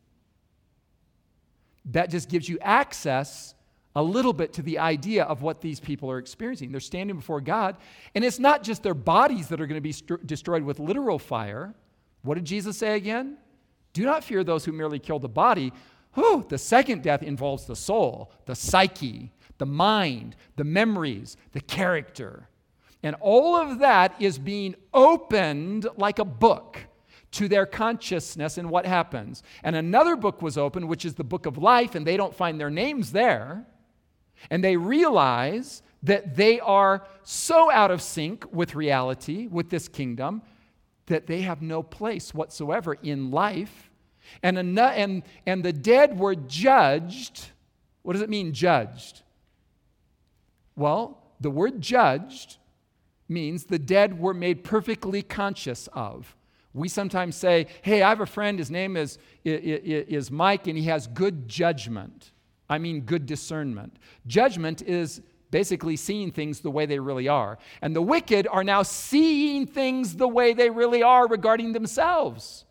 That just gives you access a little bit to the idea of what these people are experiencing. They're standing before God, and it's not just their bodies that are going to be st- destroyed with literal fire. What did Jesus say again? Do not fear those who merely kill the body. Whew, the second death involves the soul, the psyche, the mind, the memories, the character. And all of that is being opened like a book to their consciousness, and what happens. And another book was opened, which is the book of life, and they don't find their names there. And they realize that they are so out of sync with reality, with this kingdom, that they have no place whatsoever in life. And, and, and the dead were judged. What does it mean, judged? Well, the word judged means the dead were made perfectly conscious of. We sometimes say, hey, I have a friend, his name is, is Mike, and he has good judgment. I mean good discernment. Judgment is basically seeing things the way they really are. And the wicked are now seeing things the way they really are regarding themselves.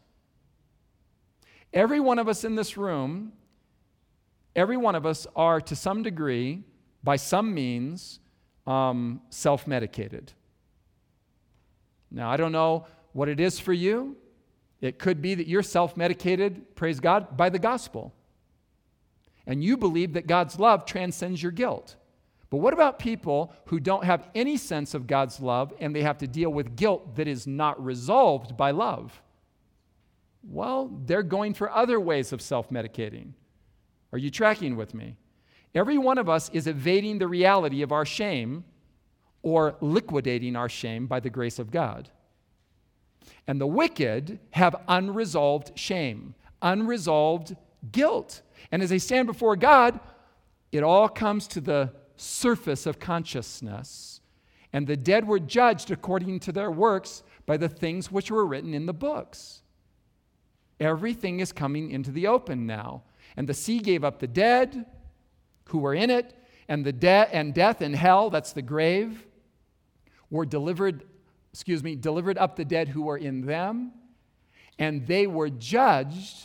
Every one of us in this room, every one of us are to some degree, by some means, um, self-medicated. Now, I don't know what it is for you. It could be that you're self-medicated, praise God, by the gospel. And you believe that God's love transcends your guilt. But what about people who don't have any sense of God's love and they have to deal with guilt that is not resolved by love? Well, they're going for other ways of self-medicating. Are you tracking with me? Every one of us is evading the reality of our shame or liquidating our shame by the grace of God. And the wicked have unresolved shame, unresolved guilt. And as they stand before God, it all comes to the surface of consciousness. And the dead were judged according to their works by the things which were written in the books. Everything is coming into the open now. And the sea gave up the dead who were in it, and the de- and death and hell, that's the grave, were delivered excuse me, delivered up the dead who were in them, and they were judged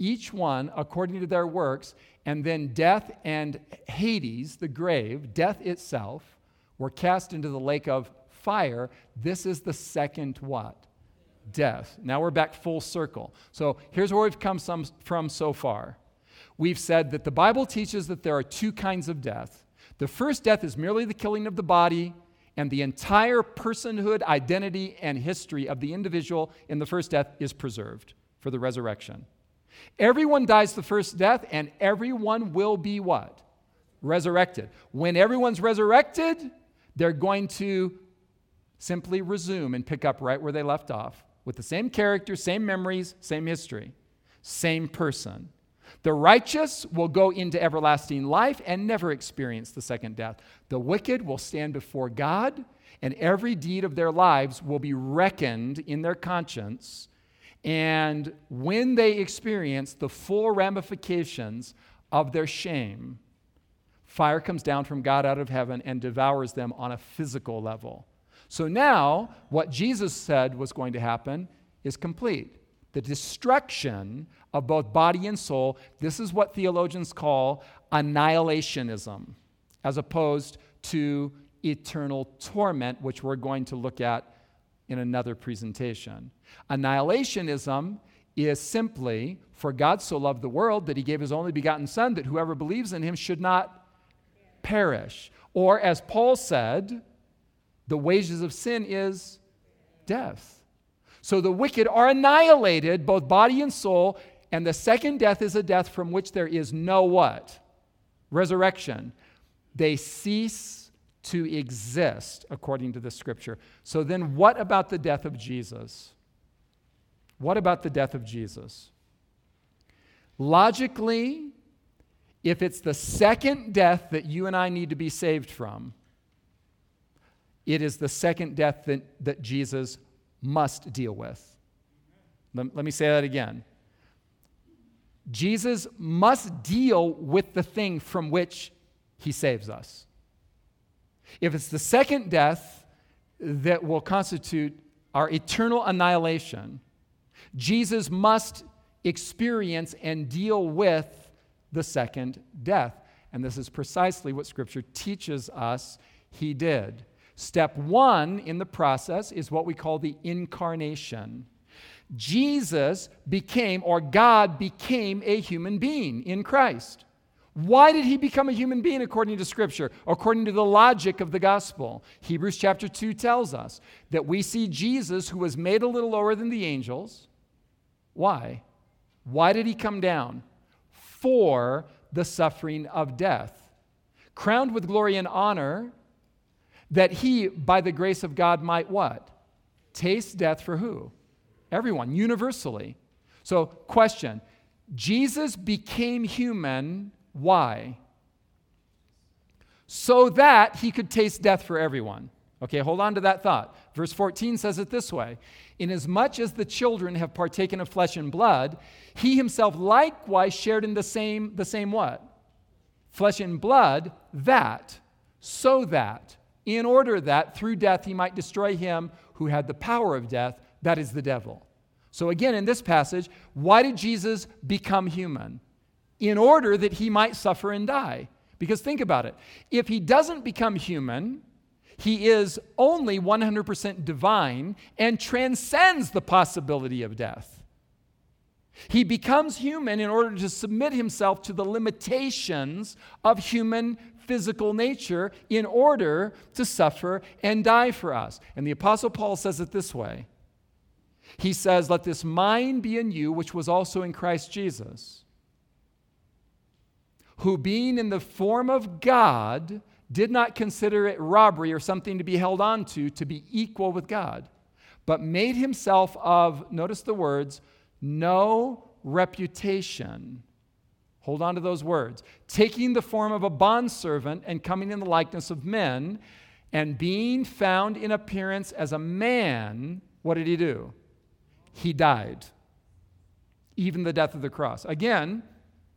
each one according to their works, and then death and Hades, the grave, death itself, were cast into the lake of fire. This is the second what? Death. Now we're back full circle. So here's where we've come some, from so far. We've said that the Bible teaches that there are two kinds of death. The first death is merely the killing of the body, and the entire personhood, identity, and history of the individual in the first death is preserved for the resurrection. Everyone dies the first death, and everyone will be what? Resurrected. When everyone's resurrected, they're going to simply resume and pick up right where they left off with the same character, same memories, same history, same person. The righteous will go into everlasting life and never experience the second death. The wicked will stand before God, and every deed of their lives will be reckoned in their conscience. And when they experience the full ramifications of their shame, fire comes down from God out of heaven and devours them on a physical level. So now, what Jesus said was going to happen is complete. The destruction of both body and soul. This is what theologians call annihilationism, as opposed to eternal torment, which we're going to look at in another presentation. Annihilationism is simply, for God so loved the world that he gave his only begotten Son, that whoever believes in him should not perish. Or as Paul said, the wages of sin is death. So the wicked are annihilated, both body and soul, and the second death is a death from which there is no what? Resurrection. They cease to exist, according to the scripture. So then what about the death of Jesus? What about the death of Jesus? Logically, if it's the second death that you and I need to be saved from, it is the second death that, that Jesus must deal with. Let, let me say that again. Jesus must deal with the thing from which he saves us. If it's the second death that will constitute our eternal annihilation, Jesus must experience and deal with the second death. And this is precisely what Scripture teaches us he did. Step one in the process is what we call the incarnation. Jesus became, or God became, a human being in Christ. Why did he become a human being according to Scripture, according to the logic of the gospel? Hebrews chapter two tells us that we see Jesus, who was made a little lower than the angels. Why? Why did he come down? For the suffering of death. Crowned with glory and honor, that he, by the grace of God, might what? Taste death for who? Everyone, universally. So, question. Jesus became human. Why? So that he could taste death for everyone. Okay, hold on to that thought. Verse fourteen says it this way. Inasmuch as the children have partaken of flesh and blood, he himself likewise shared in the same, the same what? Flesh and blood, that, so that, in order that through death he might destroy him who had the power of death, that is the devil. So again, in this passage, why did Jesus become human? In order that he might suffer and die. Because think about it. If he doesn't become human, he is only one hundred percent divine and transcends the possibility of death. He becomes human in order to submit himself to the limitations of human physical nature in order to suffer and die for us. And the Apostle Paul says it this way. He says, let this mind be in you, which was also in Christ Jesus, who being in the form of God, did not consider it robbery or something to be held on to, to be equal with God, but made himself of, notice the words, no reputation. Hold on to those words. Taking the form of a bondservant and coming in the likeness of men, and being found in appearance as a man, what did he do? He died. Even the death of the cross. Again,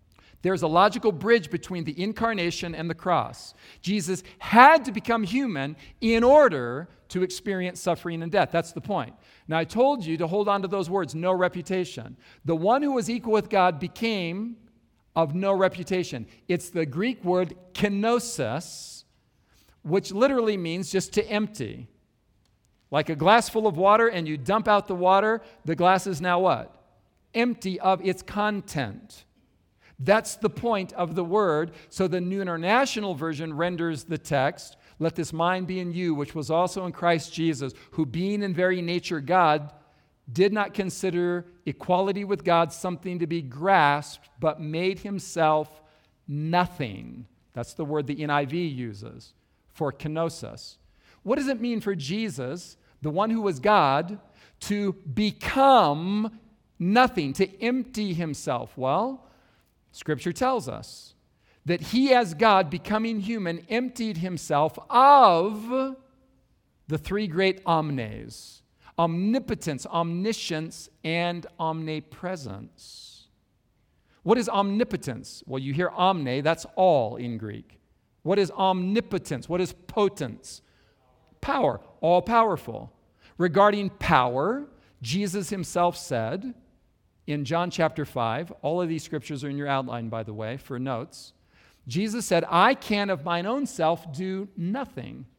There's a logical bridge between the incarnation and the cross. Jesus had to become human in order to experience suffering and death. That's the point. Now, I told you to hold on to those words, no reputation. The one who was equal with God became of no reputation. It's the Greek word kenosis, which literally means just to empty. Like a glass full of water and you dump out the water, the glass is now what? Empty of its content. That's the point of the word. So the New International Version renders the text, let this mind be in you, which was also in Christ Jesus, who being in very nature God, did not consider equality with God something to be grasped, but made himself nothing. That's the word the N I V uses for kenosis. What does it mean for Jesus, the one who was God, to become nothing, to empty himself? Well, Scripture tells us that he, as God, becoming human, emptied himself of the three great omnes: omnipotence, omniscience, and omnipresence. What is omnipotence? Well, you hear omne, that's all in Greek. What is omnipotence? What is potence? Power, all powerful. Regarding power, Jesus himself said in John chapter five, all of these scriptures are in your outline, by the way, for notes. Jesus said, I can of mine own self do nothing.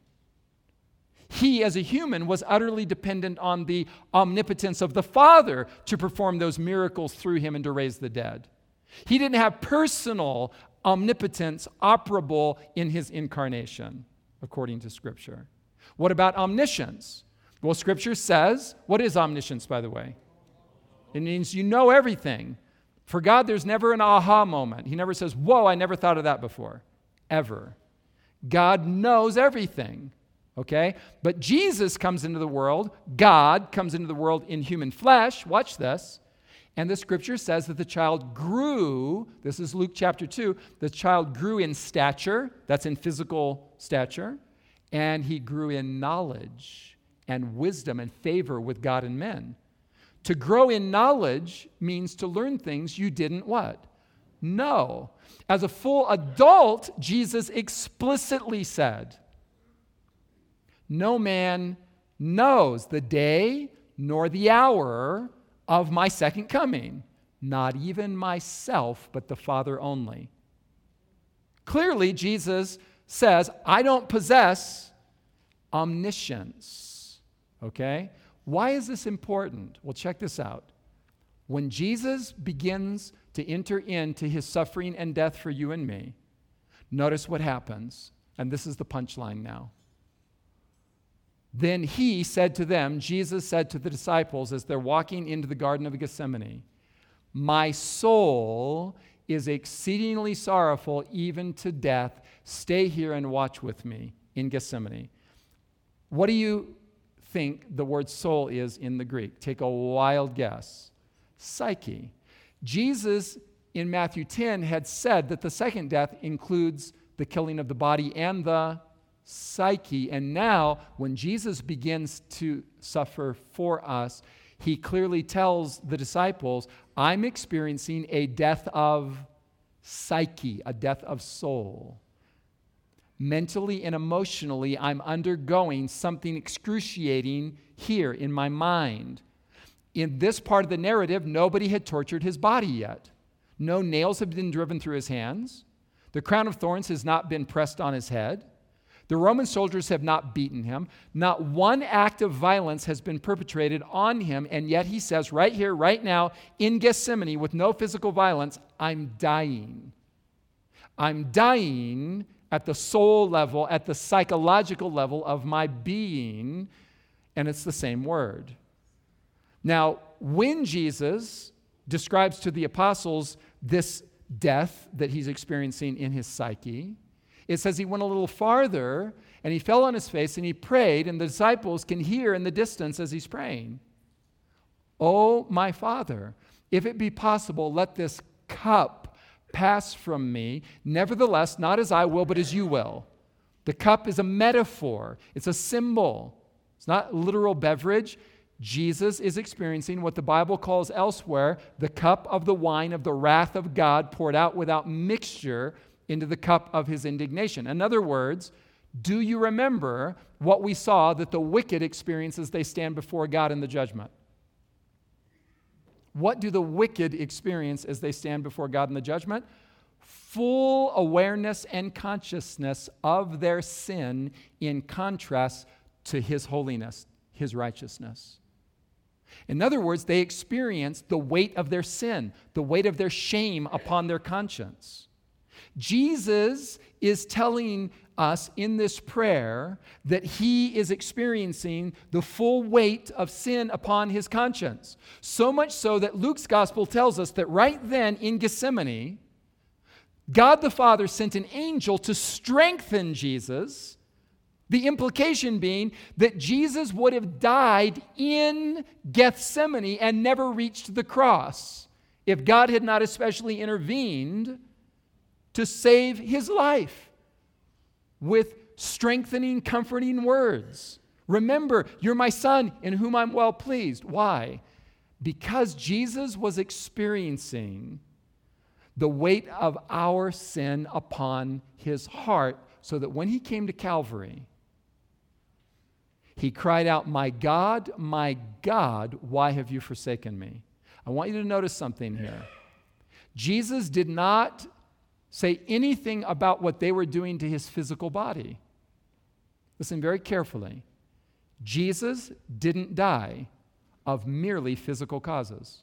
He, as a human, was utterly dependent on the omnipotence of the Father to perform those miracles through him and to raise the dead. He didn't have personal omnipotence operable in his incarnation, according to Scripture. What about omniscience? Well, Scripture says, what is omniscience, by the way? It means you know everything. For God, there's never an aha moment. He never says, whoa, I never thought of that before. Ever. God knows everything. Okay? But Jesus comes into the world. God comes into the world in human flesh. Watch this. And the Scripture says that the child grew, this is Luke chapter two, the child grew in stature, that's in physical stature, and he grew in knowledge and wisdom and favor with God and men. To grow in knowledge means to learn things you didn't what? Know. As a full adult, Jesus explicitly said, no man knows the day nor the hour of my second coming, not even myself, but the Father only. Clearly, Jesus says, I don't possess omniscience. Okay? Why is this important? Well, check this out. When Jesus begins to enter into his suffering and death for you and me, notice what happens. And this is the punchline now. Then he said to them, Jesus said to the disciples as they're walking into the Garden of Gethsemane, my soul is exceedingly sorrowful, even to death. Stay here and watch with me in Gethsemane. What do you think the word soul is in the Greek? Take a wild guess. Psyche. Jesus in Matthew ten had said that the second death includes the killing of the body and the psyche. And now, when Jesus begins to suffer for us, he clearly tells the disciples, I'm experiencing a death of psyche, a death of soul. Mentally and emotionally, I'm undergoing something excruciating here in my mind. In this part of the narrative, nobody had tortured his body yet. No nails have been driven through his hands. The crown of thorns has not been pressed on his head. The Roman soldiers have not beaten him. Not one act of violence has been perpetrated on him, and yet he says right here, right now, in Gethsemane, with no physical violence, I'm dying. I'm dying at the soul level, at the psychological level of my being, and it's the same word. Now, when Jesus describes to the apostles this death that he's experiencing in his psyche, it says he went a little farther and he fell on his face and he prayed, and the disciples can hear in the distance as he's praying, oh, my Father, if it be possible, let this cup pass from me. Nevertheless, not as I will, but as you will. The cup is a metaphor. It's a symbol. It's not literal beverage. Jesus is experiencing what the Bible calls elsewhere the cup of the wine of the wrath of God poured out without mixture into the cup of his indignation. In other words, do you remember what we saw that the wicked experience as they stand before God in the judgment? What do the wicked experience as they stand before God in the judgment? Full awareness and consciousness of their sin in contrast to his holiness, his righteousness. In other words, they experience the weight of their sin, the weight of their shame upon their conscience. Jesus is telling us in this prayer that he is experiencing the full weight of sin upon his conscience. So much so that Luke's gospel tells us that right then in Gethsemane, God the Father sent an angel to strengthen Jesus, the implication being that Jesus would have died in Gethsemane and never reached the cross if God had not especially intervened to save his life with strengthening, comforting words. Remember, you're my son in whom I'm well pleased. Why? Because Jesus was experiencing the weight of our sin upon his heart, so that when he came to Calvary, he cried out, "My God, my God, why have you forsaken me?" I want you to notice something here. Jesus did not say anything about what they were doing to his physical body. Listen very carefully. Jesus didn't die of merely physical causes.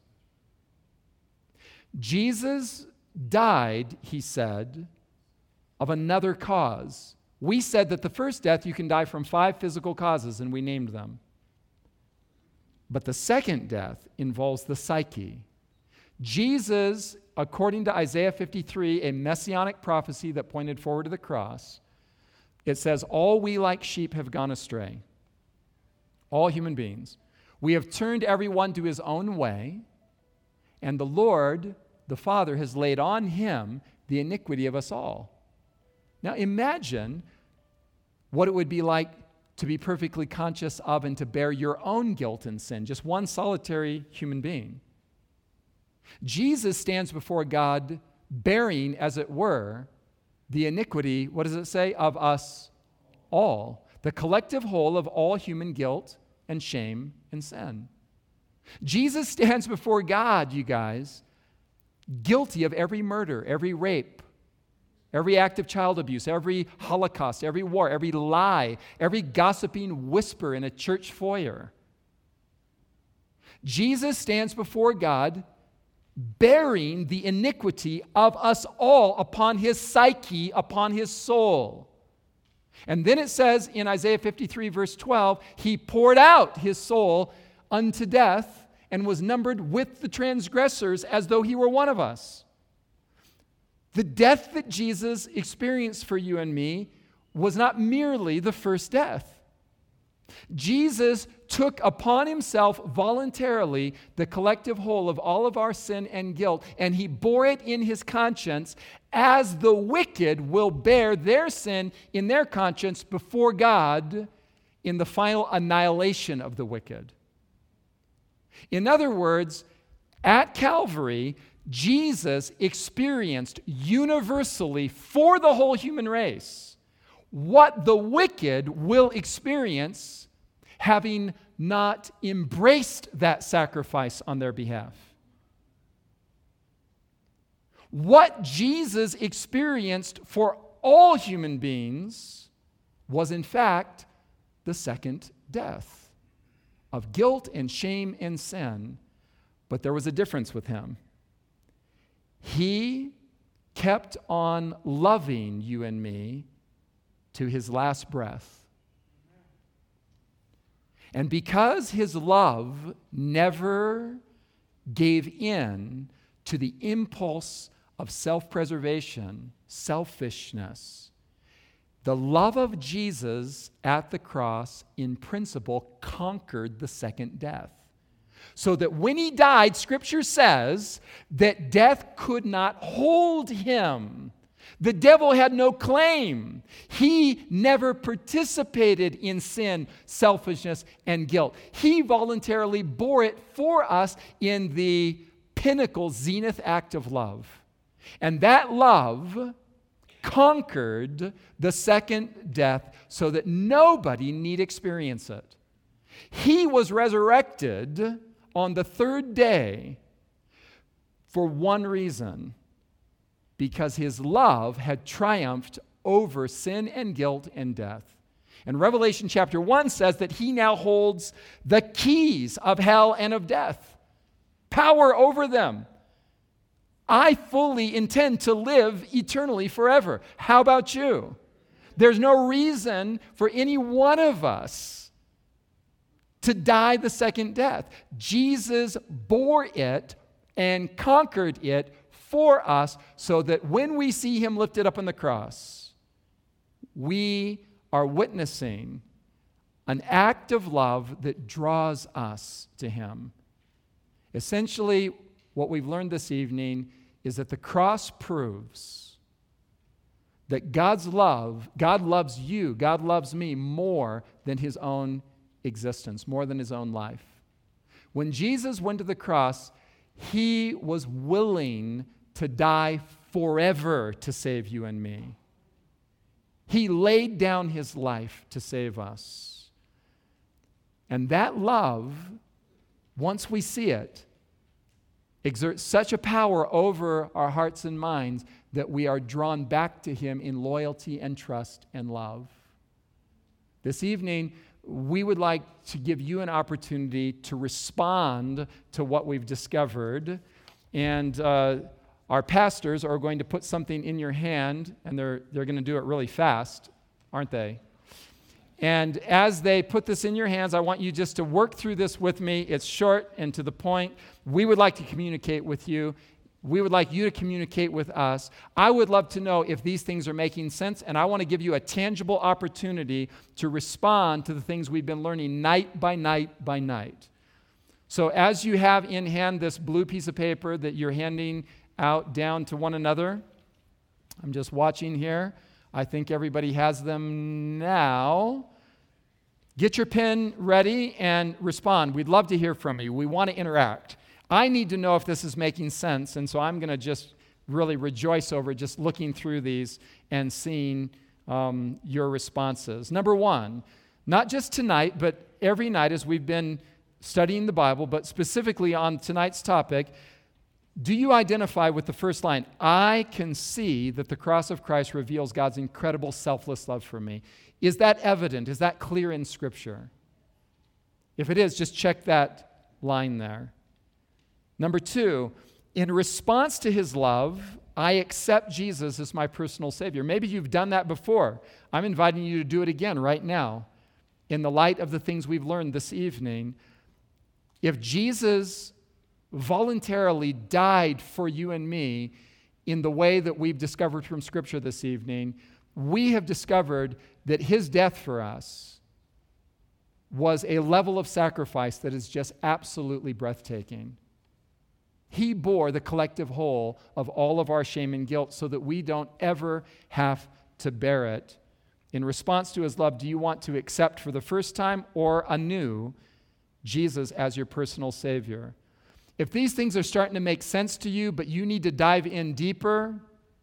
Jesus died, he said, of another cause. We said that the first death you can die from five physical causes, and we named them. But the second death involves the psyche. Jesus, according to Isaiah fifty-three, a messianic prophecy that pointed forward to the cross, it says, "All we like sheep have gone astray." All human beings. "We have turned everyone to his own way, and the Lord, the Father, has laid on him the iniquity of us all." Now imagine what it would be like to be perfectly conscious of and to bear your own guilt and sin, just one solitary human being. Jesus stands before God bearing, as it were, the iniquity, what does it say, of us all, the collective whole of all human guilt and shame and sin. Jesus stands before God, you guys, guilty of every murder, every rape, every act of child abuse, every Holocaust, every war, every lie, every gossiping whisper in a church foyer. Jesus stands before God bearing the iniquity of us all upon his psyche, upon his soul. And then it says in Isaiah fifty-three, verse twelve, he poured out his soul unto death and was numbered with the transgressors as though he were one of us. The death that Jesus experienced for you and me was not merely the first death. Jesus took upon himself voluntarily the collective whole of all of our sin and guilt, and he bore it in his conscience as the wicked will bear their sin in their conscience before God in the final annihilation of the wicked. In other words, at Calvary, Jesus experienced universally for the whole human race what the wicked will experience having not embraced that sacrifice on their behalf. What Jesus experienced for all human beings was, in fact, the second death of guilt and shame and sin. But there was a difference with him. He kept on loving you and me to his last breath. And because his love never gave in to the impulse of self-preservation, selfishness, the love of Jesus at the cross, in principle, conquered the second death. So that when he died, Scripture says that death could not hold him. The devil had no claim. He never participated in sin, selfishness, and guilt. He voluntarily bore it for us in the pinnacle, zenith act of love. And that love conquered the second death so that nobody need experience it. He was resurrected on the third day for one reason: because his love had triumphed over sin and guilt and death. And Revelation chapter one says that he now holds the keys of hell and of death, power over them. I fully intend to live eternally forever. How about you? There's no reason for any one of us to die the second death. Jesus bore it and conquered it for us, so that when we see him lifted up on the cross, we are witnessing an act of love that draws us to him. Essentially, what we've learned this evening is that the cross proves that God's love, God loves you, God loves me more than his own existence, more than his own life. When Jesus went to the cross, he was willing to die forever to save you and me. He laid down his life to save us. And that love, once we see it, exerts such a power over our hearts and minds that we are drawn back to him in loyalty and trust and love. This evening, we would like to give you an opportunity to respond to what we've discovered. And uh, our pastors are going to put something in your hand, and they're, they're going to do it really fast, aren't they? And as they put this in your hands, I want you just to work through this with me. It's short and to the point. We would like to communicate with you. We would like you to communicate with us. I would love to know if these things are making sense, and I want to give you a tangible opportunity to respond to the things we've been learning night by night by night. So as you have in hand this blue piece of paper that you're handing out down to one another, I'm just watching here. I think everybody has them now. Get your pen ready and respond. We'd love to hear from you. We want to interact. I need to know if this is making sense, and so I'm going to just really rejoice over just looking through these and seeing um, your responses. Number one, not just tonight, but every night as we've been studying the Bible, but specifically on tonight's topic, do you identify with the first line? I can see that the cross of Christ reveals God's incredible selfless love for me. Is that evident? Is that clear in Scripture? If it is, just check that line there. Number two, in response to his love, I accept Jesus as my personal Savior. Maybe you've done that before. I'm inviting you to do it again right now. In the light of the things we've learned this evening, if Jesus voluntarily died for you and me in the way that we've discovered from Scripture this evening, we have discovered that his death for us was a level of sacrifice that is just absolutely breathtaking. He bore the collective whole of all of our shame and guilt so that we don't ever have to bear it. In response to his love, do you want to accept for the first time or anew Jesus as your personal Savior? If these things are starting to make sense to you, but you need to dive in deeper,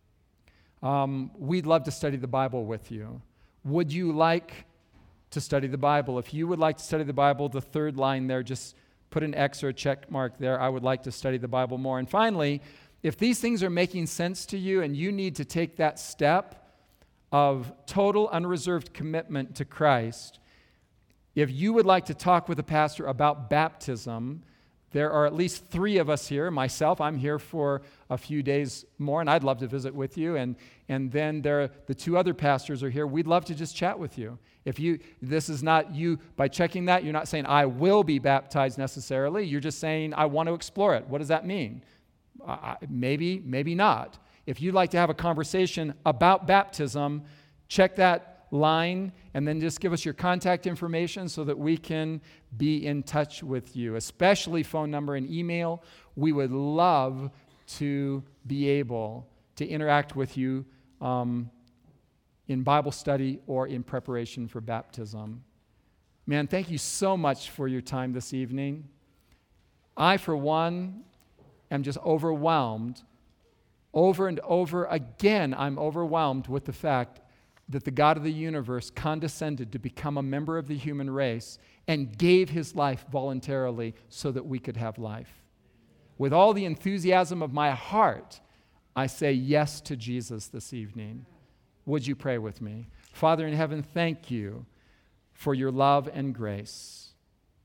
um, we'd love to study the Bible with you. Would you like to study the Bible? If you would like to study the Bible, the third line there, just put an X or a check mark there. I would like to study the Bible more. And finally, if these things are making sense to you and you need to take that step of total unreserved commitment to Christ, if you would like to talk with a pastor about baptism, there are at least three of us here. Myself, I'm here for a few days more, and I'd love to visit with you. And, and then there are the two other pastors are here. We'd love to just chat with you. If you, this is not you, by checking that, you're not saying, I will be baptized necessarily. You're just saying, I want to explore it. What does that mean? Uh, maybe, maybe not. If you'd like to have a conversation about baptism, check that line and then just give us your contact information so that we can be in touch with you, especially phone number and email. We would love to be able to interact with you um, in Bible study or in preparation for baptism. Man, thank you so much for your time this evening. I, for one, am just overwhelmed. Over and over again, I'm overwhelmed with the fact that the God of the universe condescended to become a member of the human race and gave his life voluntarily so that we could have life. With all the enthusiasm of my heart, I say yes to Jesus this evening. Would you pray with me? Father in heaven, thank you for your love and grace.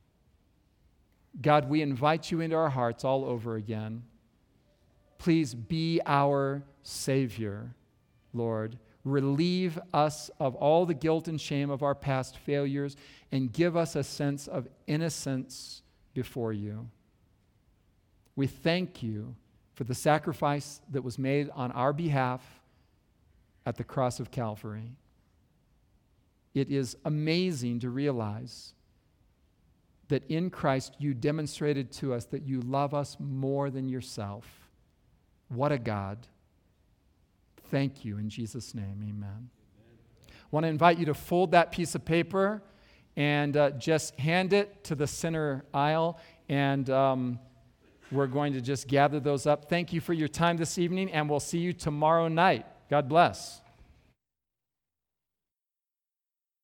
God, we invite you into our hearts all over again. Please be our Savior, Lord. Relieve us of all the guilt and shame of our past failures and give us a sense of innocence before you. We thank you for the sacrifice that was made on our behalf at the cross of Calvary. It is amazing to realize that in Christ you demonstrated to us that you love us more than yourself. What a God. Thank you in Jesus' name, amen. I want to invite you to fold that piece of paper and uh, just hand it to the center aisle, and um, we're going to just gather those up. Thank you for your time this evening, and we'll see you tomorrow night. God bless.